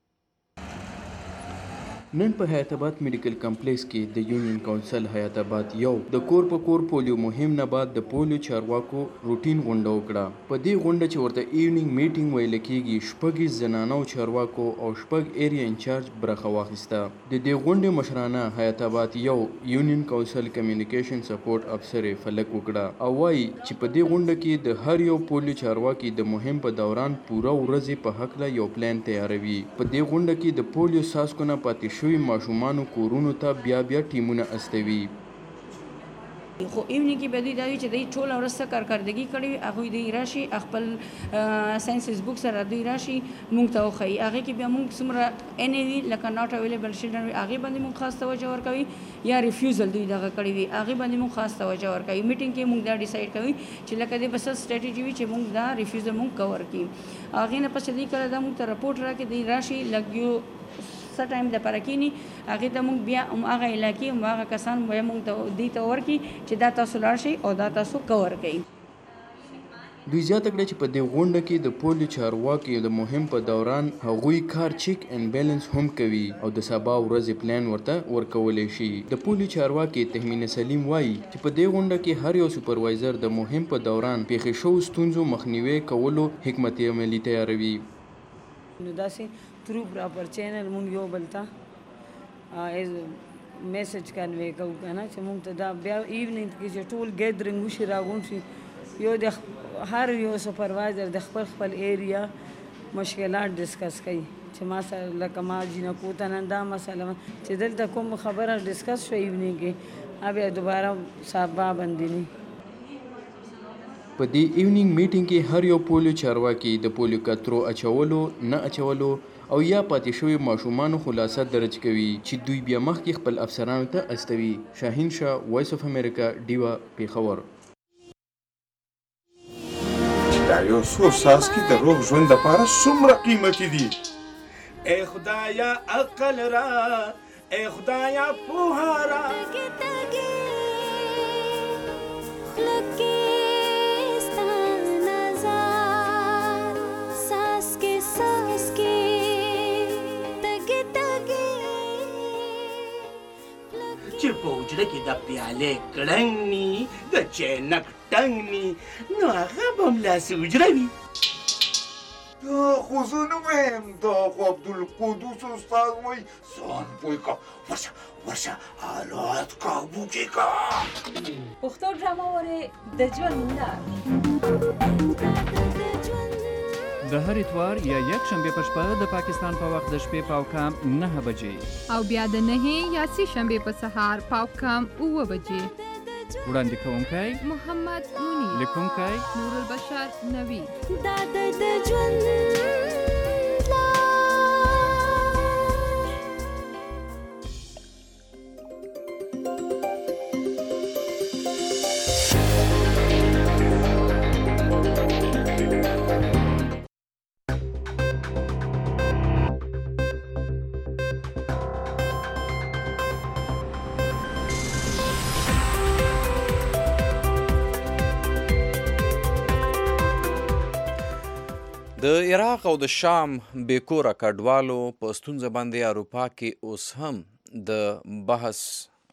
نن په حیات آباد میډیکل کمپلیکس کې د یونین کونسل حیات آباد یو د کور په کور پولیو مهم نه بعد د پولیو چارواکو روټین غونډه وکړه. په دې غونډه چې ورته ایونینګ میټینګ ویل کېږي، شپږ زنانو چارواکو او شپږ ایریا انچارج برخه واخیسته. د دې غونډې مشرانه حیات آباد یو یونین کونسل کمیونیکیشن سپورټ افسر فلک وکړه او وایي چې په دې غونډه کې د هر یو پولیو چارواکي د مهم په دوران پوره ورځې په هکله یو پلان تیاروي. په دې غونډه کې د پولیو څاڅکو نه پاتې شوي ماشومانو کورونو ته بیا بیا ټیمونه استوي. خو ایونی کې به دوی دا وي چې دوی ټوله ورځ څه کارکردګي کړې هغوی دوی راشي خپل ساینسز بوک سره دوی راشي موږ ته وښیي هغې کې بیا موږ څومره ان وي لکه ناټ اویلیبل چلډرن وي هغې باندې موږ خاص توجه ورکوي یا ریفیوزل دوی دغه کړی وي هغې باندې موږ خاص توجه ورکوي میټینګ کې موږ دا ډیسایډ کوي چې لکه دې به څه سټریټیجي وي چې موږ دا ریفیوزل موږ کور کړي هغې نه پس دوی کله دا موږ ته رپورټ راکړي دوی راشي لږ یو څه ټایم دپاره کښېني هغې ته موږ بیا هماغه علاقې هماغه کسان بیا موږ ته دوی ته ورکړي چې دا تاسو لاړ شئ او دا تاسو کور کړئ دوی زیاته کړه چې په دې غونډه کې د پولیو چارواکي د مهم په دوران هغوی کار چیک اینډ بیلنس هم کوي او د سبا ورځې پلان ورته ورکولی شي د پولیو چارواکي تهمینه سلیم وایي چې په دې غونډه کې هر یو سوپروایزر د مهم په دوران پیښې شوو ستونزو مخنیوي کولو حکمت عملي تیاروي نو داسې through proper channel مونږ یو بل ته ایز میسج کنوي کوو کنه چې مونږ ته دا بیا ایونینګ کې چې ټول ګیدرینګ وشي راغون شي یو د هر یو سپروایزر د خپل خپل ایریا مشکلات ډسکس کوي چې ما سره لکه ما جنکو ته نن دا مسله چې دلته کوم خبره ډسکس شو ایونینګ کې بیا دوباره سبا باندې په دې ایونینګ میټینګ کې هر یو پولیو چارواکي د پولیو کترو اچولو نه اچولو او یا پاتې شوي ماشومانو خلاصه درج کوي چې دوی بیا مخکې خپل افسرانو ته استوي. شاهین شاه، وایس اف امریکا، ډیوا، پیښور. دا یو څو څاڅکي د روغ ژوند دپاره څومره قیمتي دي. ای خدایا عقل را، ای خدایا پوهه را. چې په حجره کې د پیالې کړنګ ني د چینک ټنګ ني نو هغه به هملاسې حجره وي. دا خو زه نه وایم، دا خو عبدالقدوس استاد وایي ځان پوه کړه، ورشه ورشه حالات کابو کې کړه. پښتو ډرامه ورې د ژوند لار د هر اتوار یا یک شنبه په شپه د پاکستان په وخت د شپې پاوکام نه بجې او بیا د نهې یا سی شنبه په سهار پاوکام اوه بجې. وړاندې کوونکی محمد مونی، لیکونکی نور البشر نوی. دا د ژوند د عراق او د شام بېکوره کډوالو په ستونزه باندې اروپا کې اوس هم د بحث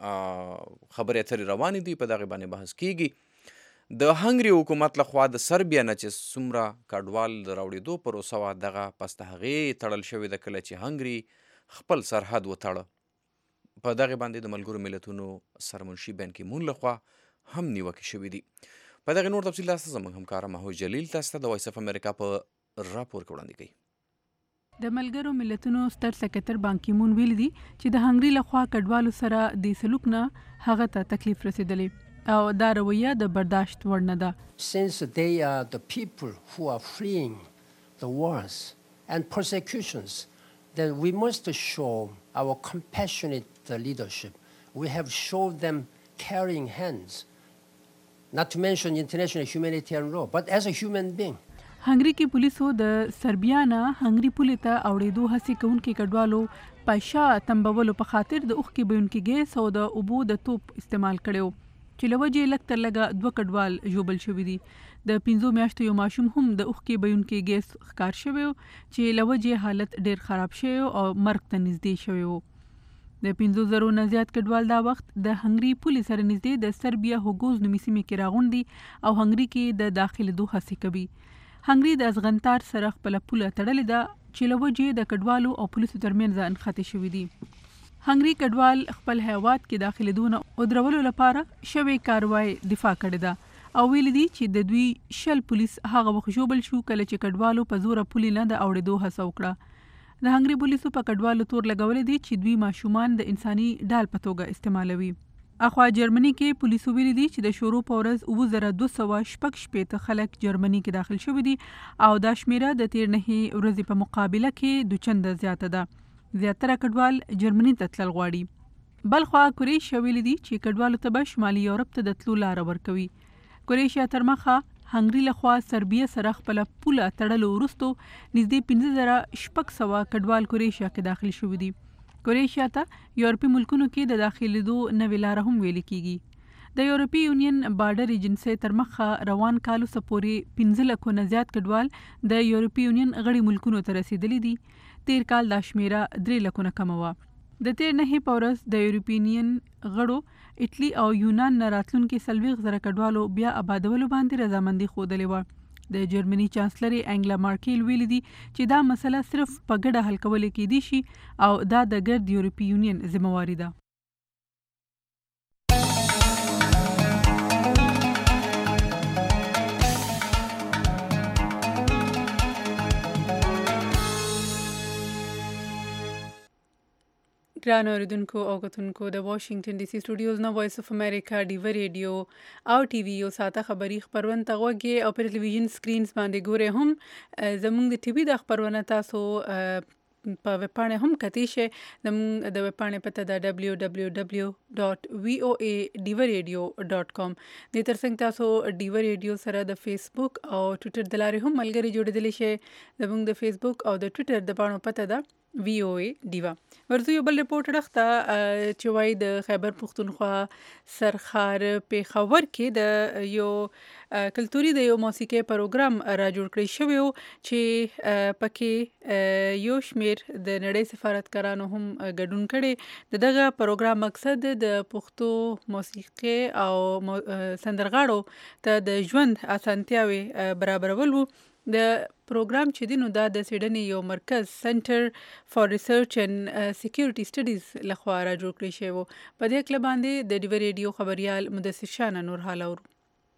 خبرې اترې روانې دي، په دغې باندې بحث کیږي. د هنګري حکومت لخوا د سربیا نه چې څومره کډوال د راوړېدو پروسه وه دغه پس د هغې تړل شوې ده کله چې هنګري خپل سرحد وتړه. په دغې باندې د ملګرو ملتونو سرمنشي بن کی مون لخوا هم نیوکې شوي دي. په دغې نور تفصیل تاسو ته زموږ همکاره محمود جلیل تاسو ته د وایس اف امریکا په راپور کې وړاندې کوي. د ملګرو ملتونو ستر سکرټر بان کی مون ویل دي چې د هنګري لخوا کډوالو سره د سلوک نه هغه ته تکلیف رسیدلې او دا رویه د برداشت وړ نه ده. Since they are the people who are fleeing the wars and persecutions, then we must show our compassionate leadership. We have shown them caring hands, not to mention international humanitarian law, but as a human being. هنګري کې پولیسو د سربیا نه هنګري پولې ته اوړېدو هڅې کوونکي کډوالو په شا تنبولو په خاطر د اوښکې بهونکي ګیس او د اوبو د توپ استعمال کړی و چې له وجې لږ تر لږه دوه کډوال ژوبل شوي دي. د پنځو میاشتو یو ماشوم هم د اوښکې بهونکي ګیس ښکار شوی و چې له وجې حالت ډېر خراب شوی او مرګ ته نږدې شوی و. د پنځو زرو نه زیات کډوال دا وخت د هنګري پولې سره نږدې د سربیا هوګوز نومي سیمې کې راغونډ دي او هنګري کې د داخلېدو هڅې کوي. هنګري د ازغنتار سره خپله پوله تړلې ده چې له وجې د کډوالو او پولیسو ترمنځ انخاتې شوي دي. هنګري کډوال خپل هیواد کې داخلېدو نه ودرولو لپاره شوې کاروای دفاع کړې ده او ویلي دي چې د دوی شل پولیس هغه وخت ژوبل شو کله چې کډوالو په زوره پولې نه د اوړېدو هڅه وکړه. د هنګري پولیسو په کډوالو تور لګولی دی چې دوی ماشومان د انساني ډال په توګه استعمالوي. اخوا جرمني کې پولیسو ویلي دي چې د شروع په ورځ اووه زره دوه سوه شپږ شپېته خلک جرمني کې داخل شوي دي او دا شمیره د تیر نهې ورځې په مقابله کې دوه چنده زیاته ده. زیاتره کډوال جرمني ته تلل غواړي. بل خوا کروشیا ویلي دي چې کډوالو ته به شمالي یورپ ته د تلو لاره ورکوي. کروشیا تر مخه هنګري لخوا سربیا سره خپل پوله تړلو وروسته نږدې پنځه زره شپږ سوه کډوال کروشیا کې داخل شوي دي. کروشیا ته یورپي ملکونو کې د داخلېدو نوې لاره هم ویل کیږي. د یورپي یونین بارډر ایجنسي تر مخه روان کال څخه پورې پنځه لکو نه زیات کډوال د یورپي یونین غړي ملکونو ته رسیدلي دي. تیر کال دا شمیره درې لکو نه کمه وه. د تیر نهې په ورځ د یورپي یونین غړو اټلی او یونان نه راتلونکي څلوېښت زره کډوالو بیا آبادولو باندې رضامندي ښودلې وه. د جرمني چانسلري انګلا مارکیل ویلي دي چې دا مسله صرف په ګډه حل کول کېدی شي او دا د ګرد یورپي یونین ذمہواري ده. ګران اوریدونکو او کتونکو د واشنگټن ډي سي سټوډیوز نه وایس اف امریکا ډیو ریډیو او ټي وي یو ساته خبري خبرونه تغوږی او پر ټلویزیون سکرینز باندې ګوري هم زموږ د ټي وي د خبرونه تاسو په ویب پاڼه هم کتی شي. زموږ د ویب پاڼه پته ده دبلیو دبلیو دبلیو ډاٹ وی او اے ډیو ریډیو ډاٹ کام. د ترڅنګ تاسو ډیو ریډیو سره د فیسبوک او ټوئیټر د لارې هم ملګری جوړیدلی شي. زموږ د فیسبوک او د ټوئیټر د پاڼو پته ده وی او اے ډیوا. ورته یو بل ریپورت راخته چې وایي د خیبر پښتونخوا سرخار پیښور کې د یو کلتوري د یو موسیقي پروګرام را جوړ کړی شوی چې پکې یو شمیر د نړۍ سفارتکارانو هم ګډون کړي. د دغه پروګرام مقصد د پښتو موسیقي او سندرغاړو ته د ژوند اسانتیاوي برابرول وو. د پروګرام چې دی نو دا د سیډني یو مرکز سنټر فار ریسرچ اینڈ سکیورټي سټډیز لخوا را جوړ کړی شوی و. په دې کله باندې د ډیو ریډیو خبريال مدثر شاه نور حال اورو.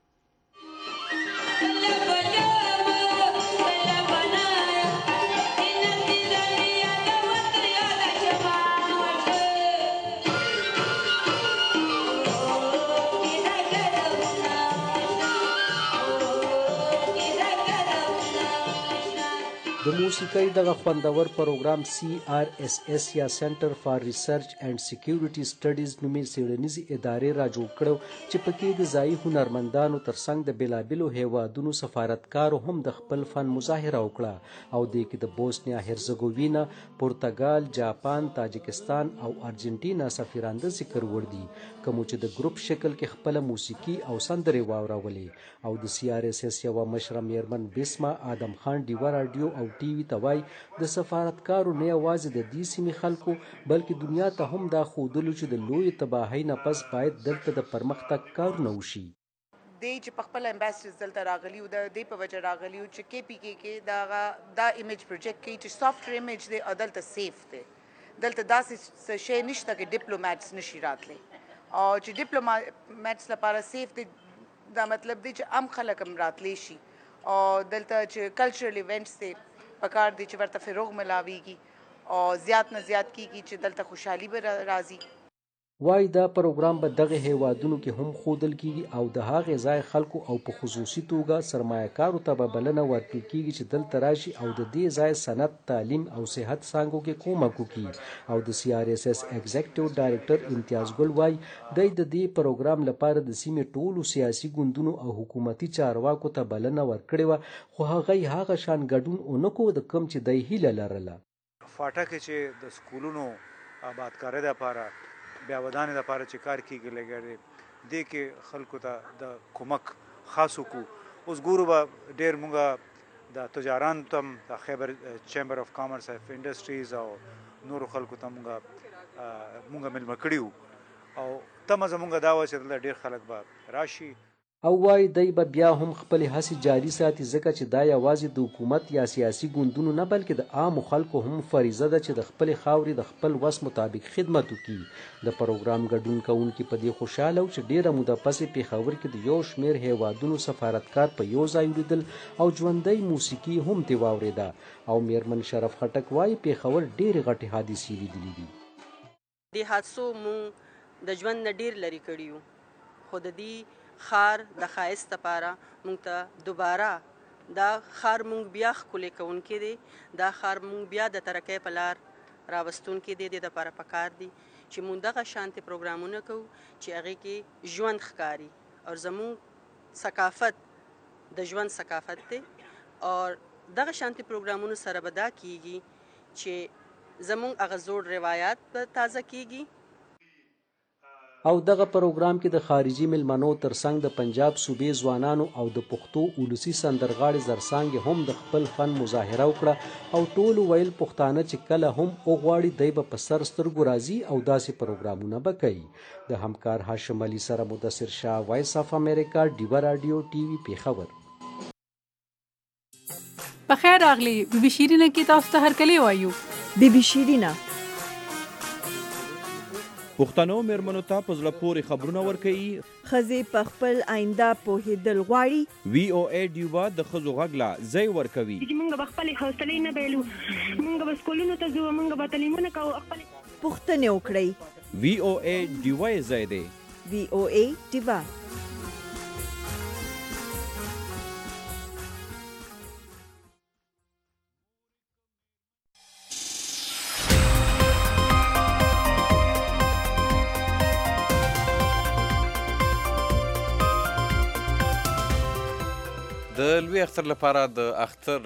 د موسیقۍ دغه خوندور پروګرام سی آر اس اس یا سنټر فار ریسرچ اینڈ سکیورټي سټډیز نومي څېړنیزې ادارې را جوړ کړو چې پکې د ځایي هنرمندانو ترڅنګ د بېلابېلو هیوادونو سفارتکارو هم د خپل فن مظاهره وکړه او دې کې د بوسنیا هرزګووینا، پرتګال، جاپان، تاجکستان او ارجنټینا سفیران د ذکر وړ دي، کوم چې د ګروپ شکل کې خپل موسیقي او سندرې واورولې. او د سی آر اس اس یوه مشره میرمن بسما آدم خان ډیوه راډیو او ټي وي ته وایي د سفارتکارو نه یوازې د دې سیمې خلکو بلکې دنیا ته هم دا ښودلو چې د لویې تباهۍ نه پس باید دلته د پرمختګ کارونه وشي. دی چې په خپل امباسډرز دلته راغلي وو د دې په وجه راغلي وو چې کې پی کې کې دا دا ایمیج پروجیکټ کوي چې سافټویر ایمیج دی او دلته سیف دی. دلته داسې شی نشته چې ډیپلوماټس نشي راتلی او چې ډیپلوماټس لپاره سیف دی دا مطلب دی چې عام خلک هم راتلی شي او دلته چې کلچرل ایونټس دی پکار دی چې ورته فروغ ملاویږي او زیات نه زیات کیږي چې دلته خوشحالي به راځي. وای دا پروګرام به دغه هیوادونو کې هم ښودل کیږي او د هغې ځای خلکو او په خصوصي توګه سرمایه‌کارو ته به بلنه ورکړل کیږي چې دلته راشي او د دې ځای صنعت، تعلیم او صحت څانګو کې کومک وکړي. او د سی آر اس اس ایگزیکټیو ډایرکټر امتیاز ګل وای دی د دې پروګرام لپاره د سیمې ټولو سیاسي ګوندونو او حکومتي چارواکو ته بلنه ورکړې وه خو هغه هغه شان ګډون ونه کو د کوم چې دی هیله لرله. فاټه کې چې د سکولونو آبادکارۍ لپاره بیا ودانې لپاره چې کار کیږي لګړي دې کې خلکو ته د کومک خاصو کو. اوس ګورو به ډېر مونږه د تجاران ته د خیبر چیمبر اف کامرس اف انډسټریز او نورو خلکو ته مونږه مونږه ملمه کړي وو او تمه زمونږ دا وه چې دلته ډېر خلک به راشي. او وای دی به بیا هم خپلې هڅې جاري ساتي ځکه چې دا یوازې د حکومت یا سیاسي ګوندونو نه بلکې د عامو خلکو هم فریضه ده چې د خپلې خاورې د خپل وس مطابق خدمت وکړي. د پروګرام ګډون کوونکي په دې خوشحاله و چې ډیره موده پسې پیښور کې د یو شمېر هیوادونو سفارتکار په یو ځای ولیدل او ژوندۍ موسیقي هم ترې واورېده. او میرمن شرف خټک وایي پیښور ډېرې غټې حادثې لیدلې دي. د حادثو مونږ د ژوند نه ډیر لرې کړي یو، خو د دې ښار د ښایست لپاره موږ ته دوباره دا ښار موږ بیا ښکلی کوونکی دی، دا ښار موږ بیا د ترقۍ په لار راوستونکی دی. د دې دپاره پکار دي چې موږ دغه شانتې پروګرامونه کوو چې هغې کې ژوند ښکاري او زموږ ثقافت د ژوند ثقافت دی. او دغه شانتې پروګرامونو سره به دا کیږي چې زموږ هغه زوړ روایات به تازه کیږي. او دغه پروګرام کې د خارجي ملمنو ترڅنګ د پنجاب صوبې ځوانانو او د پښتو اولسي سندرغاړي زرڅانګې هم د خپل فن مظاهره وکړه او ټولو ویل پښتانه چې کله هم وغواړي دی به په سر سترګو راځي او داسې پروګرامونه به کوي. د همکار هاشم علي سره مدثر شاه، وایس اف امریکا، ډیوه راډیو ټي وي پیښور. بخیر راغلی بي بي شیرینه کې تاسو ته هرکلی وایو. بي بي شیرینه پښتنو مېرمنو ته په زړه پورې خبرونه ورکوي، ښځې په خپل آینده پوهېدل غواړي. وی او ای ډیوه د ښځو غږ له ځای ورکوي. موږ به خپلې حوصلې نه بایلو، موږ به سکولونو ته ځو، موږ به تعلیمونه کوو، خپلې پوښتنې وکړئ. وی او ای ډیوه یې ځای دی. وی او ای ډیوه. د لوی اختر لپاره د اختر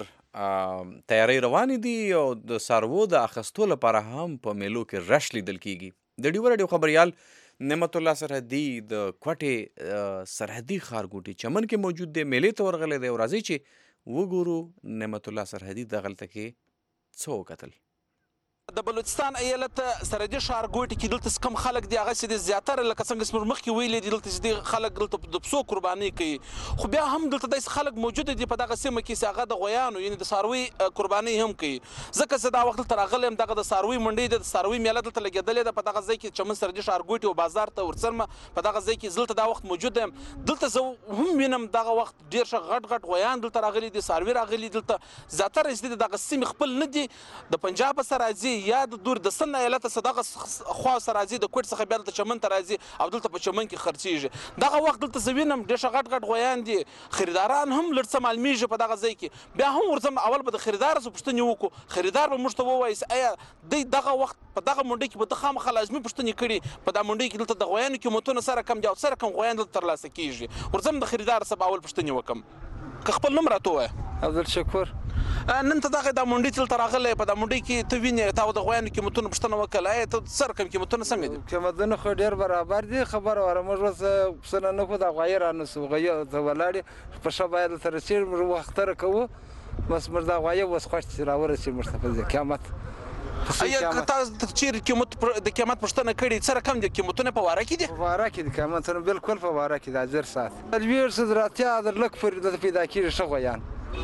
تیاری روانې دي او د څاروو د اخیستو لپاره هم په میلو کې رش لیدل کیږي. د ډیوه راډیو خبریال نعمت الله سرحدي د کوټې سرحدي ښارګوټي چمن کې موجود دی، میلې ته ورغلی دی او راځئ چې وګورو نعمت الله سرحدي دغلته کې څه وکتل. د بلوچستان ایالت سرحدي ښارګوټي کې دلته کم خلک دي هغسې دي زیاتره لکه څنګه چې موږ مخکې ویلي دي دلته چې خلک دلته د پسو قربانۍ کوي، خو بیا هم دلته داسې خلک موجوده دي په دغه سیمه کې چې هغه د غویانو یعنې د څاروي قربانۍ هم کوي. ځکه چې دا وخت دلته راغلی یم، دغه د څاروي منډۍ ده، د څاروي میله دلته لګېدلې ده په دغه ځای کې چمن سرحدي ښارګوټي او بازار ته ورڅرمه په دغه ځای کې دلته دا وخت موجوده یم. دلته زه هم وینم دغه وخت ډېر ښه غټ غټ غویان دلته راغلي دي، څاروي راغلي دلته زیاتره چې دي دغه سیمې خپل نه دي، د پنجاب څخه راځي یا د دور د سن ایالت څخه دغه خوا څخه راځي، د کوټ څخه بیا دلته چمن ته راځي او دلته په چمن کې خرڅېږي. دغه وخت دلته زه وینم ډېر ښه غټ غټ غویان دي، خریداران هم لږ څه معلومیږي په دغه ځای کې. بیا هم ورځم اول به د خریدار څه پوښتنې وکړو، خریدار به موږ ته ووایي ایا دی دغه وخت په دغه منډۍ کې به ده خامخا لازمي پوښتنې کړي په دا منډۍ کې دلته د غویانو قیمتونه سره کم دي او سره کم غویان دلته ترلاسه کېږي. ورځم د خریدار څه به اول پوښتنې وکړم. که خپل نوم راته ووایه. عبدالشکور. نن ته دغه دا منډۍ ته دلته راغلی، په دا منډۍ کې ته وینې تا د غویانو قیمتونه پوښتنه وکړله، ایا ته سره کم قیمتونه څنګه دي؟ قیمتونه خو ډېر برابر دي، خبره وره موږ اوس پسونه نه کړو، دا غوایي رانیسو، غوایي ته ولاړې په ښه باید دلته رسېږي، موږ وختره کوو، بس موږ دا غوایي اوس خوښ چې راورسېږي موږ ته په قیامت. ایا که تاسو چیرې قیمت د قیمت پوښتنه کړې سره کم دي قیمتونه په واره کې دي؟ په واره کې دي قیمتونه بالکل په واره کې دي، زر ساعت څلوېښت سوه تر اتیا زره لږ پورې دلته پیدا کېږي ښه غویان.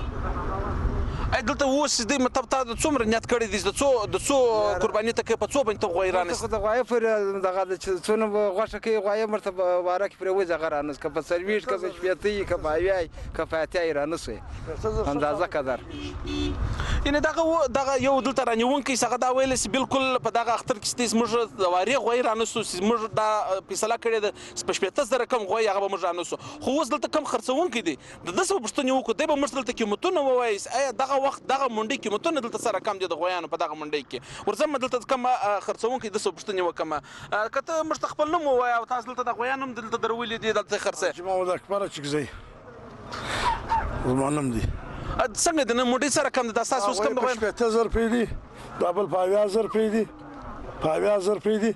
ای دلته اوس دی مطلب تا د څومره نیت کړی دی د څو د څو قرباني ته کوي په څو باندې ته غوایي رانیسي؟ د غوایي پورې دغه چې څونه غوښه کوي غوایي مرته په واره کې پرې وځي هغه رانیسي، که په څلوېښت که په شپېته یي که په اویا یي که په اتیا یي رانیسي اندازه قدر. یعنې دغه دغه یو دلته رانیونکی چې هغه دا ویلی چې بالکل په دغه اختر کې چې موږ د وارې غوایي رانیسو چې موږ دا فیصله کړې ده په شپېته زره کم غوایي هغه به موږ رانیسو، خو اوس دلته کم خرڅونکی دی د ده څه به پوښتنې وکړو، دی به موږ دلته قیمتونه ووایي ایا دغه وخت دغه منډۍ قیمتونه دلته سره کم دي د غویانو په دغه منډۍ کې. ورځم دلته کوم خرڅونکی د څه پوښتنې وکړم، که ته موږ ته خپل نوم ووایه او تاسو دلته د غویان هم دلته درولي دي دلته خرڅوي؟ محمد اکبر چکزی زما نوم دی. څنګه د نن منډۍ سره کم دي دا ستاسو اوس کم د غویانو؟ شپېته زره روپۍ دي، دا بل په اویا زره روپۍ دي، په اویا زره روپۍ دي،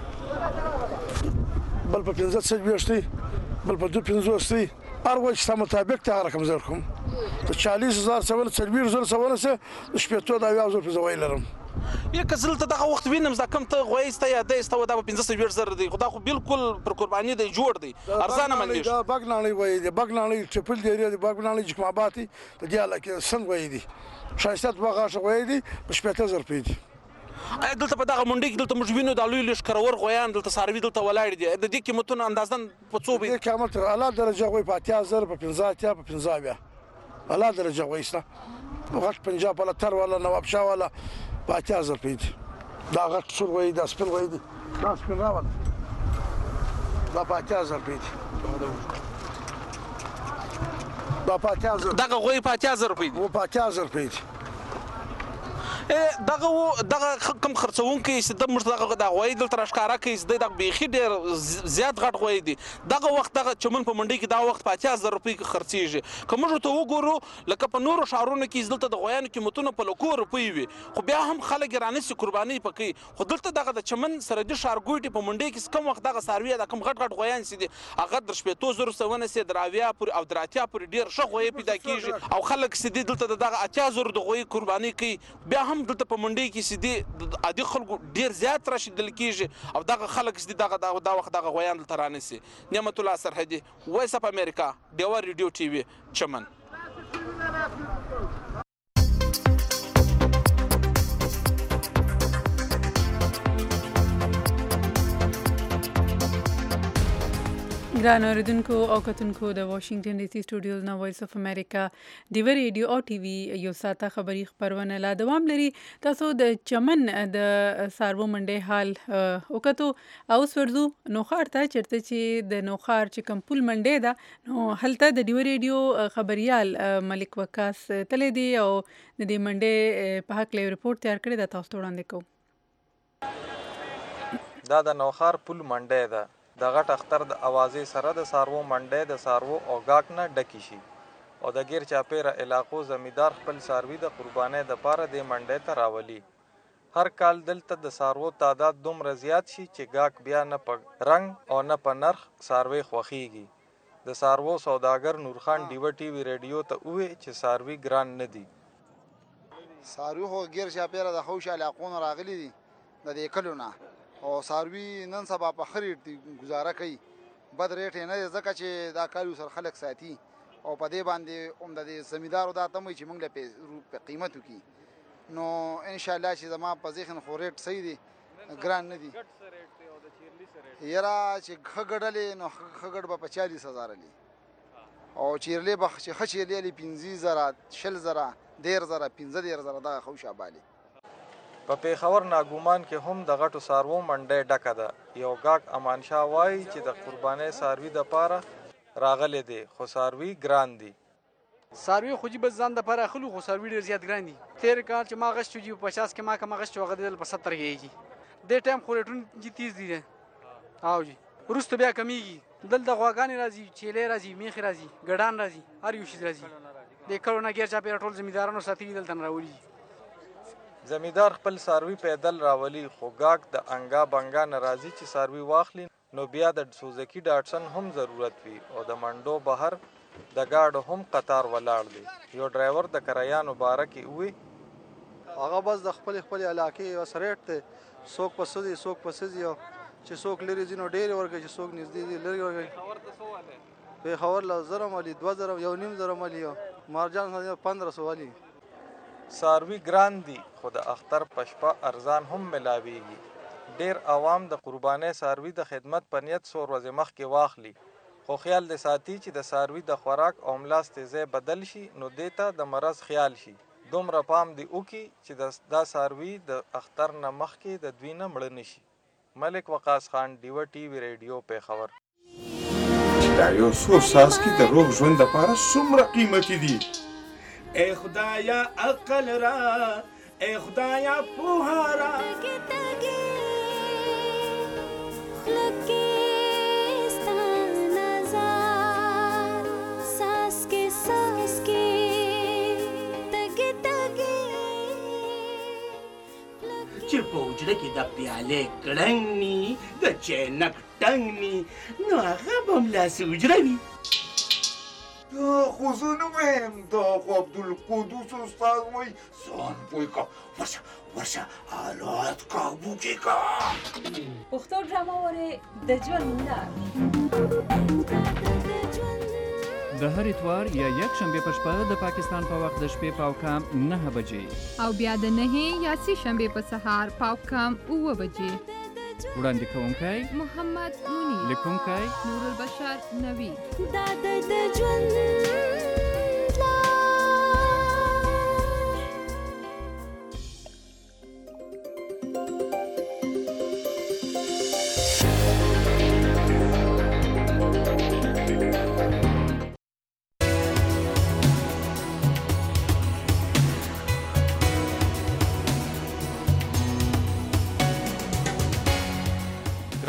بل په پنځه څلوېښت دی، بل په دوه پنځوس دی، هر غوی چې ستا مطابق دی هغه رقم زه ورکوم. د چالیس هزار څونه څلوېښت زره څونه څه د شپېتو د اویا زره روپۍ زه غوایي لرم. یا که زه دلته دغه وخت وینم دا کوم ته غوایي ستا یا دی ستا دا به پنځه څلوېښت زره دی، خو دا خو بالکل پر قرباني دی جوړ دی ارزانه معلومېږي. دا بګ ناڼۍ غوایي دی، بګ ناڼۍ ټریپل دی دی بګ ناڼۍ جکما آباد دی د دې علاقې سند غوایي دي، ښایسته دوه غاښه غوایي دي په شپېته زره روپۍ دي. ایا دلته په دغه منډۍ کې دلته موږ وینو دا لوی لوی ښکرور غویان دلته څاروي دلته ولاړ دي، د دې قیمتونه اندازاً په څو به دې قیمت اعلی درجه غوی په اتیا زره په پنځه اتیا په پنځه اویا اعلی درجه غوی شته، غټ پنجاب والا تر والا نواب شاه والا په اتیا زره روپۍ دي، دا غټ سور غوی دا سپین غوی دي، دا سپین راوله دا په اتیا زره روپۍ دي دا په اتیا زره دغه غوی په اتیا زره روپۍ دي و په اتیا زره روپۍ دي دغه و دغه کم خرڅونکي چې د موږ دغه د غوی دلته راښکاره کوي چې دغه بیخي ډېر زیات غټ غوی دي دغه وخت دغه چمن په منډۍ کې دا وخت په اتیا زره روپۍ کې خرڅېږي که موږ ورته وګورو لکه په نورو ښارونو کې دلته د غویانو قیمتونه په لکو روپۍ وي خو بیا هم خلک یې رانیسي قربانۍ په کوي خو دلته دغه د چمن سرحدي ښارګوټي په منډۍ کې کم وخت دغه څاروي د کم غټ غټ غویان چې دي هغه در شپېتو زرو څخه ونیسي در اویا پورې او در اتیا پورې ډېر ښه غویې پیدا کېږي او خلک چې دي دلته د دغه اتیا زرو د غویې قربانۍ کوي بیا هم دلته په منډۍ کې چې دي عادي خلکو ډېر زیات راشدل کېږي او دغه خلک چې دي دغه دا وخت دغه غویان دلته رانیسي نعمت الله سرحدي وایس اف امریکا ډیوه ریډیو ټي وي چمن ګران اوریدونکو او کتونکو د واشنگټن ډي سي سټوډیوز نه وایس اف امریکا ډیوه ریډیو او ټي وي یو ساته خبري خبرونه لا دوام لري تاسو د چمن د سارو منډي حال وکړو او سورزو نوخار ته چرته چې د نوخار چې کمپول منډي دا نو هلته د ډیوه ریډیو خبريال ملک وکاس تل دی او د دې منډي په حق له ریپورت تیار کړی دا تاسو وړاندې کوم دا د نوخار پل منډي دا د غټ اختر د اوازې سره د سارو منډې د سارو او گاک نه ډکی شي او د غیر چاپیره علاقو زمیدار خپل ساروي د قربانۍ د پاره د منډې ته راولي هر کال دلته د سارو تعداد دومره زیات شي چې گاک بیا نه په رنگ او نه په نرخ ساروي خوخيږي د سارو سوداګر نورخان ډیو ټي وی ریډیو ته وې چې ساروي ګران نه دي ساروي خو غیر چاپیره د خوش علاقو راغلي دي د دې کلونه او ساروي نن سبا په خرید گزاره کوي بد ریټ نه ځکه چې دا کالو سر خلک ساتي او په دې باندې هم د زمیدارو دا تموي چې موږ له په قیمت وکي نو ان شاء الله چې زما په ذهن خو ریټ صحیح دي ګران نه دي یرا چې خګړلې نو خګړ په چالیس هزار لې او چیرلې به چې خچېلې لې پنځه زره شل زره ډیر زره پنځه ډیر زره دا خوشا بالي په پیښور ناګومان کې هم د غټو سارو منډې ډکه ده یو گاک امان شاه وایي چې د قربانۍ ساروي د پاره راغلي دي خو ساروي ګران دي ساروي خو جی بس ځان د پاره خلو خو ساروي ډیر زیات ګران دي تیر کال چې ما غشت جی پچاس کې ما کما غشت وغدل په ستر کېږي د ټایم خو ریټون جی تیز دي او جی ورست بیا کمیږي دل د غواګانی راځي چيلې راځي میخ راځي ګډان راځي هر یو شي راځي د کرونا غیر چا پیټرول زمیدارانو ساتي دل تن راولي زمیدار خپل ساروي پیدل راولي خو گاک د انګا بنګا ناراضي چې ساروي واخلي نو بیا د سوزکی ډاټسن هم ضرورت وي او د منډو بهر د گاډو هم قطار ولاړ دی یو ډرایور د کرایانو بارکی وي هغه بس د خپل خپل علاقې وسریټ ته څوک پسدي څوک پسدي چې څوک لري ځینو ډېر ورګي چې څوک نږدې دي لري ورګي خبر ته سو والے په خبر لا زره ملي دوه زره یو نیم زره ملي مارجان پندرہ سو والی ساروي ګران دي خو د اختر پشپا ارزان هم ملاويږي ډیر عوام د قربانۍ ساروي د خدمت په نیت سور ورځې مخکې واخلي خو خیال د ساتي چې د ساروي د خوراک او ملاس تیزه بدل شي نو دیتا د مرض خیال شي دومره پام دی وکي چې دا ساروي د اختر نه مخکې د دوی نه مړ نشي ملک وقاص خان ډیو ټي وی ریډیو په خبر دا یو څو ساس کې د روغ ژوند لپاره څومره قیمتي دي ای خدایا عقل را ای خدایا پوها را چې په وجره کې د پیالې کړنګ ني د چینک ټنګ ني نو هغه به ملاسې وجره وي دا خو زه نه وایم دا خو عبدالقدوس استاد وایي ځان پوه که ورشه ورشه حالات کابو کې که پښتو ډرامه وارې د ژوند لار د هر اتوار یا یک شنبه په شپه د پاکستان په وخت د شپې پاو کام نه بجې او بیا د نه یا سی شنبه په سهار پاو کام اوه بجې وړاندې کوونکی محمد منیر لیکونکی نور البشر نوی دا د ژوند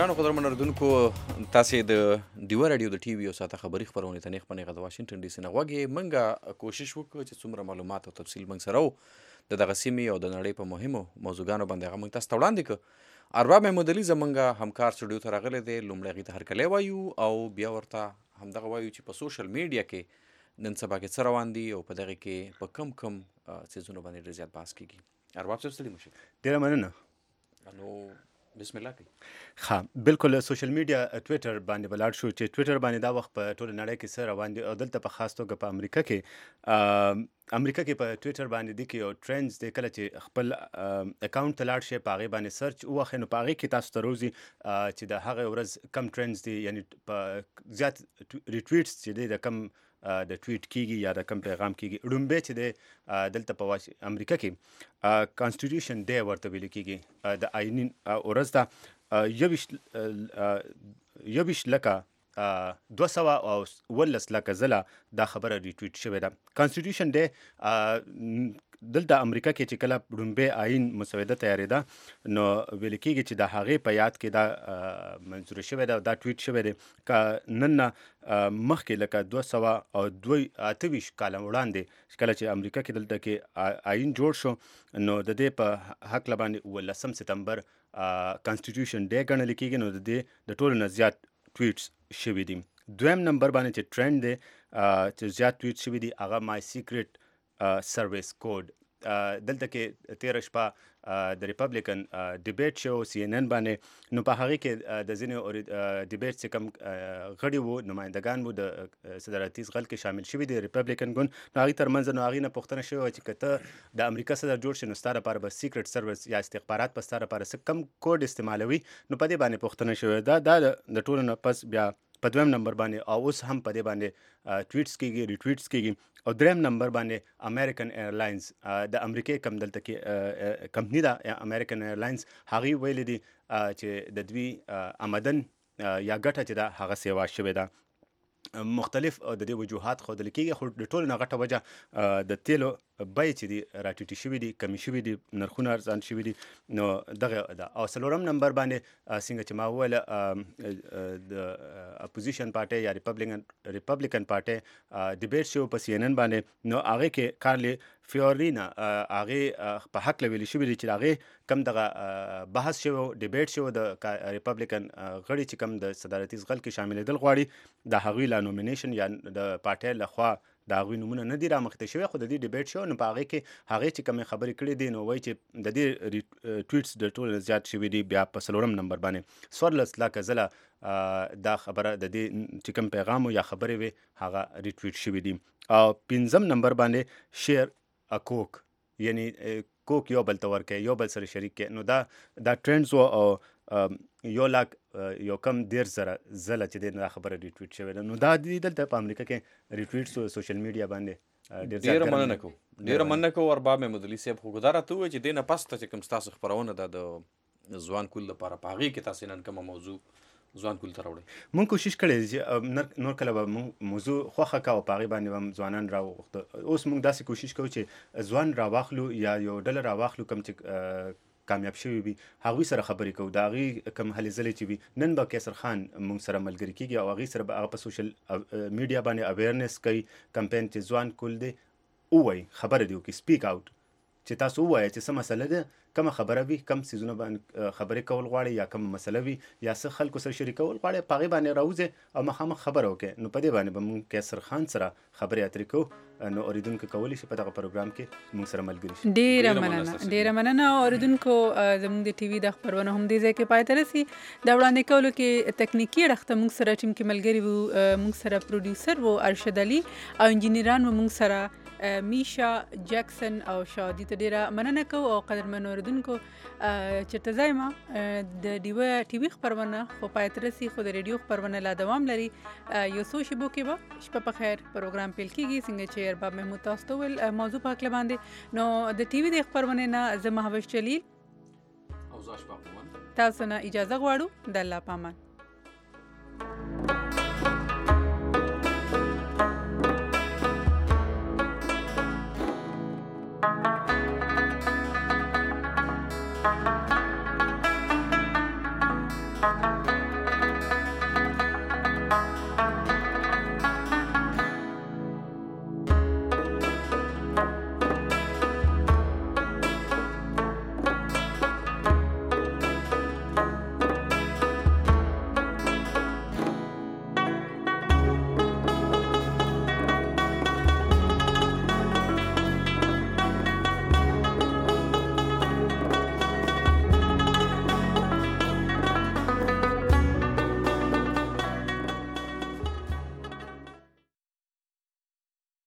ګرانو قدرمنو اورېدونکو تاسې د ډیوه راډیو د ټي وي او ساته خبري خپرونې ته نیغ په نیغه د واشنګټن ډي سي نه غوږ موږ کوشش وکړو چې څومره معلومات او تفصیل موږ سره و د دغه سیمې او د نړۍ په مهمو موضوعګانو باندې هغه موږ تاسو ته وړاندې کړه. ارباب محمود علي زموږ همکار سټوډیو ته راغلی دی. لومړی هغې ته هرکلی وایو او بیا ورته همدغه وایو چې په سوشل میډیا کې نن سبا کې څه روان دي او په دغې کې په کم کم څیزونو باندې ډېر زیات بحث کېږي. ارباب صاحب ستړي مه شئ. ډېره مننه. نو بسم الله کوي. ها بالکل سوشل میډیا ټویټر باندې بلاړ شو چې ټویټر باندې دا وخت په ټوله نړۍ کې څه روان دي او دلته په خاص توګه په امریکا کې امریکا کې په ټویټر باندې دی کې یو ټرینډز دی کله چې خپل اکاونټ ته لاړ شئ په هغې باندې سرچ ووهئ نو په هغې کې تاسو ته روځي چې د هغې ورځ کم ټرینډز دي یعنی په زیات ریټویټس چې دی د کم د ټویټ کیږي یا د کم پیغام کیږي. ړومبی چې دی دلته په امریکا کې کانسټیټیوشن ډے ورته ویل کیږي د آئیني ورځ ده. یویشت یویشت لکه دوه سوه او اوولس لکه ځله دا خبره ریټویټ شوې ده. کانسټیټیوشن ډے دلته امریکا کې چې کله ړومبی آئین مسوده تیارېده نو ویل کېږي چې د هغې په یاد کې دا منظوره شوې ده دا ټویټ شوی دی. که نن نه مخکې لکه دوه سوه او دوه اته ویشت کاله وړاندې کله چې امریکا کې دلته کې آئین جوړ شو نو د دې په هکله باندې اوولسم ستمبر کانسټیټیوشن ډے ګڼل کېږي نو د دې د ټولو نه زیات ټویټس شوي دي. دویم نمبر باندې چې ټرینډ دی چې زیات ټویټ شوي دي هغه مای سیکرټ سروس کوډ. دلته کې تیره شپه د ریپبلیکن ډیبیټ شو سی ان ان باندې نو په هغې کې د ځینې ډیبیټ چې کوم غړي وو نمایندګان وو د صدارتي زغل کې شامل شوي دي ریپبلیکن ګوند نو هغې ترمنځ نو هغې نه پوښتنه شوې وه چې که ته د امریکا صدر جوړ شي نو ستا لپاره به سیکرټ سروس یا استخبارات به ستا لپاره څه کم کوډ استعمالوي نو په دې باندې پوښتنه شوې ده. دا د ټولو نه پس بیا په دویم نمبر باندې او اوس هم په دې باندې ټویټس کېږي ریټویټس کېږي. او دریم نمبر باندې امریکن ایرلاینز د امریکې کم دلته کې کمپني ده امریکن ایرلاینز هغې ویلي دي چې د دوی آمدن یا ګټه چې ده هغه سیوا شوې ده. مختلف د دې وجوهات ښودل کېږي خو د ټولو نه غټه وجه د تیلو بیې چې دي راټیټې شوي دي کمې شوي دي نرخونه ارزان شوي دي نو دغه ده. او څلورم نمبر باندې څنګه چې ما وویله د اپوزیشن پارټۍ یا ریپبلیکن ریپبلیکن پارټۍ ډیبیټ شو په سی ان ان باندې نو هغې کې کارلی فیورینا هغې په هکله ویلي شوي دي چې هغې کم دغه بحث شوی ډیبیټ شوی د ریپبلیکن غړي چې کم د صدارتي زغل کې شاملېدل غواړي د هغوی لا نومینیشن یا د پارټۍ لخوا د هغوی نومونه نه دي رامخته شوي خو د دې ډیبیټ شو نو په هغې کې هغې چې کومې خبرې کړې دي نو وایي چې د دې ټویټس د ټولو زیات شوي دي. بیا په څلورم نمبر باندې څوارلس لکه ځله دا خبره د دې چې کوم پیغام یا خبرې وي هغه ریټویټ شوي دي. او پنځم نمبر باندې شیر ا کوک یعنی کوک یو بل ته ورکوي یو بل سره شریک کوي نو دا دا ټرینډز و او یو لاک یو کم دېرش زره ځله چې دی دا خبره ریټویټ شوې ده نو دا دي دلته په امریکا کې ریټویټ سوشل میډیا باندې ډېره مننه کوو ډېره مننه کوو ارباب محمود علي صاحب. خو دا راته ووایه چې دې نه پس ته چې کوم ستاسو خپرونه ده د ځوان کول لپاره په هغې کې تاسې نن کومه موضوع ځوان کول ته راوړئ. مونږ کوشش کړی چې نور کله به مونږ موضوع خوښه کا او په هغې باندې به هم ځوانان راوغوښته. اوس مونږ داسې کوشش کوو چې ځوان راواخلو یا یو ډله راواخلو کوم چې کامیاب شوي وي هغوی سره خبرې کوو د هغې کوم هلې ځلې چې وي. نن به کیسر خان مونږ سره ملګري کېږي او هغې سره به هغه په سوشل میډیا باندې اویرنس کوي کمپین چې ځوان کول دی ووایي خبره دې وکړي سپیک آوټ چې تاسو ووایه چې څه مسله ده کومه خبره وي کم څیزونه باندې خبرې کول غواړئ یا کومه مسله وي یا څه خلکو سره شریکول غواړئ په هغې باندې راوځئ او مخامخ خبره وکړئ نو په دې باندې به مونږ کیسر خان سره خبرې اترې کوو نو اورېدونکو کولی شي په دغه پروګرام کې مونږ سره ملګري شي. ډېره مننه ډېره مننه. اورېدونکو زموږ د ټي وي دا خپرونه هم دې ځای کې پای ته رسي. دا وړاندې کولو کې تکنیکي اړخ ته مونږ سره ټیم کې ملګري وو مونږ سره پروډیوسر وو ارشد علي او انجینران وو مونږ سره میشا جکسن او شادي. ته ډېره مننه کوو او قدرمنو اورېدونکو چېرته ځای ما د ډیوه ټي وي خپرونه خو پای ته رسي خو د ریډیو خپرونه لا دوام لري. یو څو شېبو کې به شپه په خیر پروګرام پیل کېږي څنګه چې ارباب محمود تاسو ته وویل موضوع په هکله باندې نو د ټي وي د خپرونې نه زه مهوش جلیل او زه اشفاق مومند تاسو نه اجازه غواړو. د الله په امان.